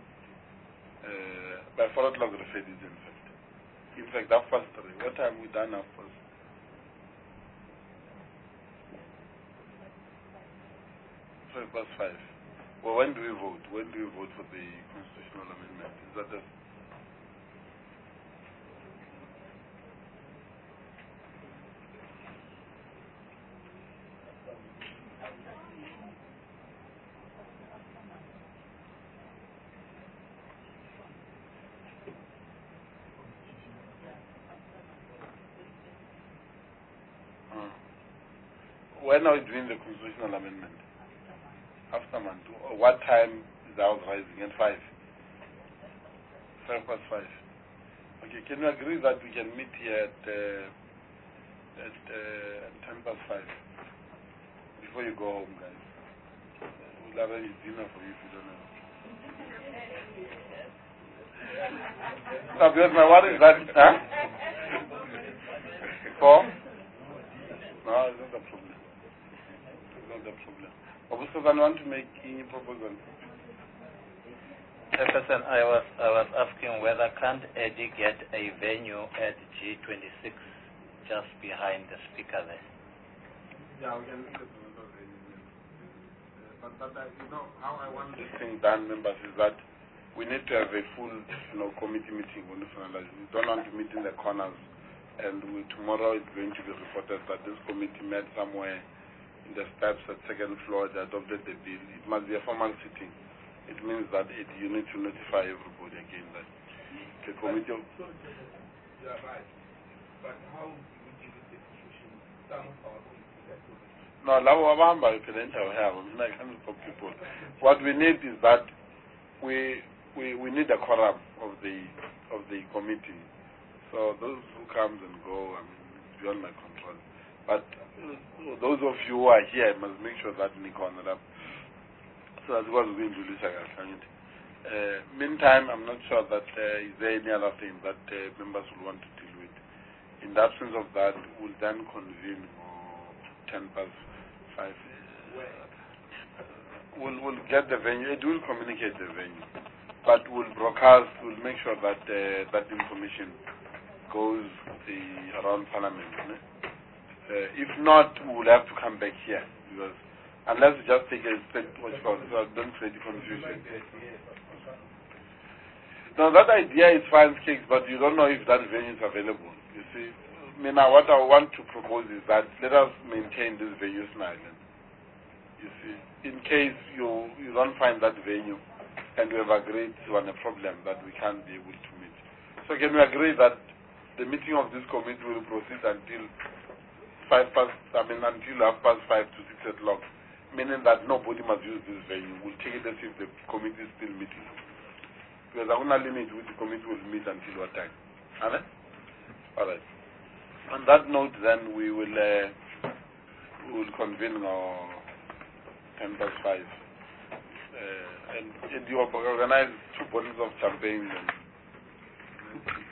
Uh, by four o'clock the Fed is in fact. In fact, half past three. What time we done half past? Five past five. Well, when do we vote? When do we vote for the constitutional amendment? Is that the when are we doing the constitutional amendment? After month. What time is the House rising? At five? Five past five. Okay, can you agree that we can meet here at, uh, at, uh, at ten past five? Before you go home, guys. We'll arrange dinner for you if you don't know. No, because my worry is that, huh? Four? not a problem. It's not a problem. Obusofan, want to make any proposal? Chairperson, I was I was asking whether can't Eddie get a venue at G twenty-six just behind the speaker there? Yeah, we can leave it to the venue. But, but uh, you know, how I want this thing done, members, is that we need to have a full, you know, committee meeting when we finalize. We don't want to meet in the corners. And we, tomorrow it's going to be reported that this committee met somewhere in the steps at second floor. They adopted the bill. It must be a formal sitting. It means that it, you need to notify everybody again that the committee. So, so you are right. But how do we deal with the situation? Some of our own No, labo abahamba iphelenta uhabo. I can't stop people. What we need is that we we we need a quorum of the of the committee. So those who comes and go, I mean, it's beyond my control. But uh, those of you who are here must make sure that Nico on up. So that's what we're going to do. Uh, meantime, I'm not sure that uh, is there any other thing that uh, members will want to deal with. In the absence of that, we'll then convene for ten past five. Uh, we'll, we'll get the venue. It will communicate the venue. But we'll broadcast, we'll make sure that uh, that information goes the, around Parliament. Eh? Uh, if not, we will have to come back here. Because unless we just take a step, what you call it, so don't create confusion. Now that idea is fine, cakes, but you don't know if that venue is available. You see, I mean, now what I want to propose is that let us maintain this venue in Ireland. You see, in case you you don't find that venue, and we have agreed on a problem that we can't be able to meet. So can we agree that the meeting of this committee will proceed until five past, I mean, until half past five to six o'clock, meaning that nobody must use this venue. We'll take it as if the committee is still meeting. Because I want to limit which the committee will meet until what time. Amen? All right. On that note, then we will uh, we will convene our ten past five. Uh, and, and you organize two bottles of champagne. And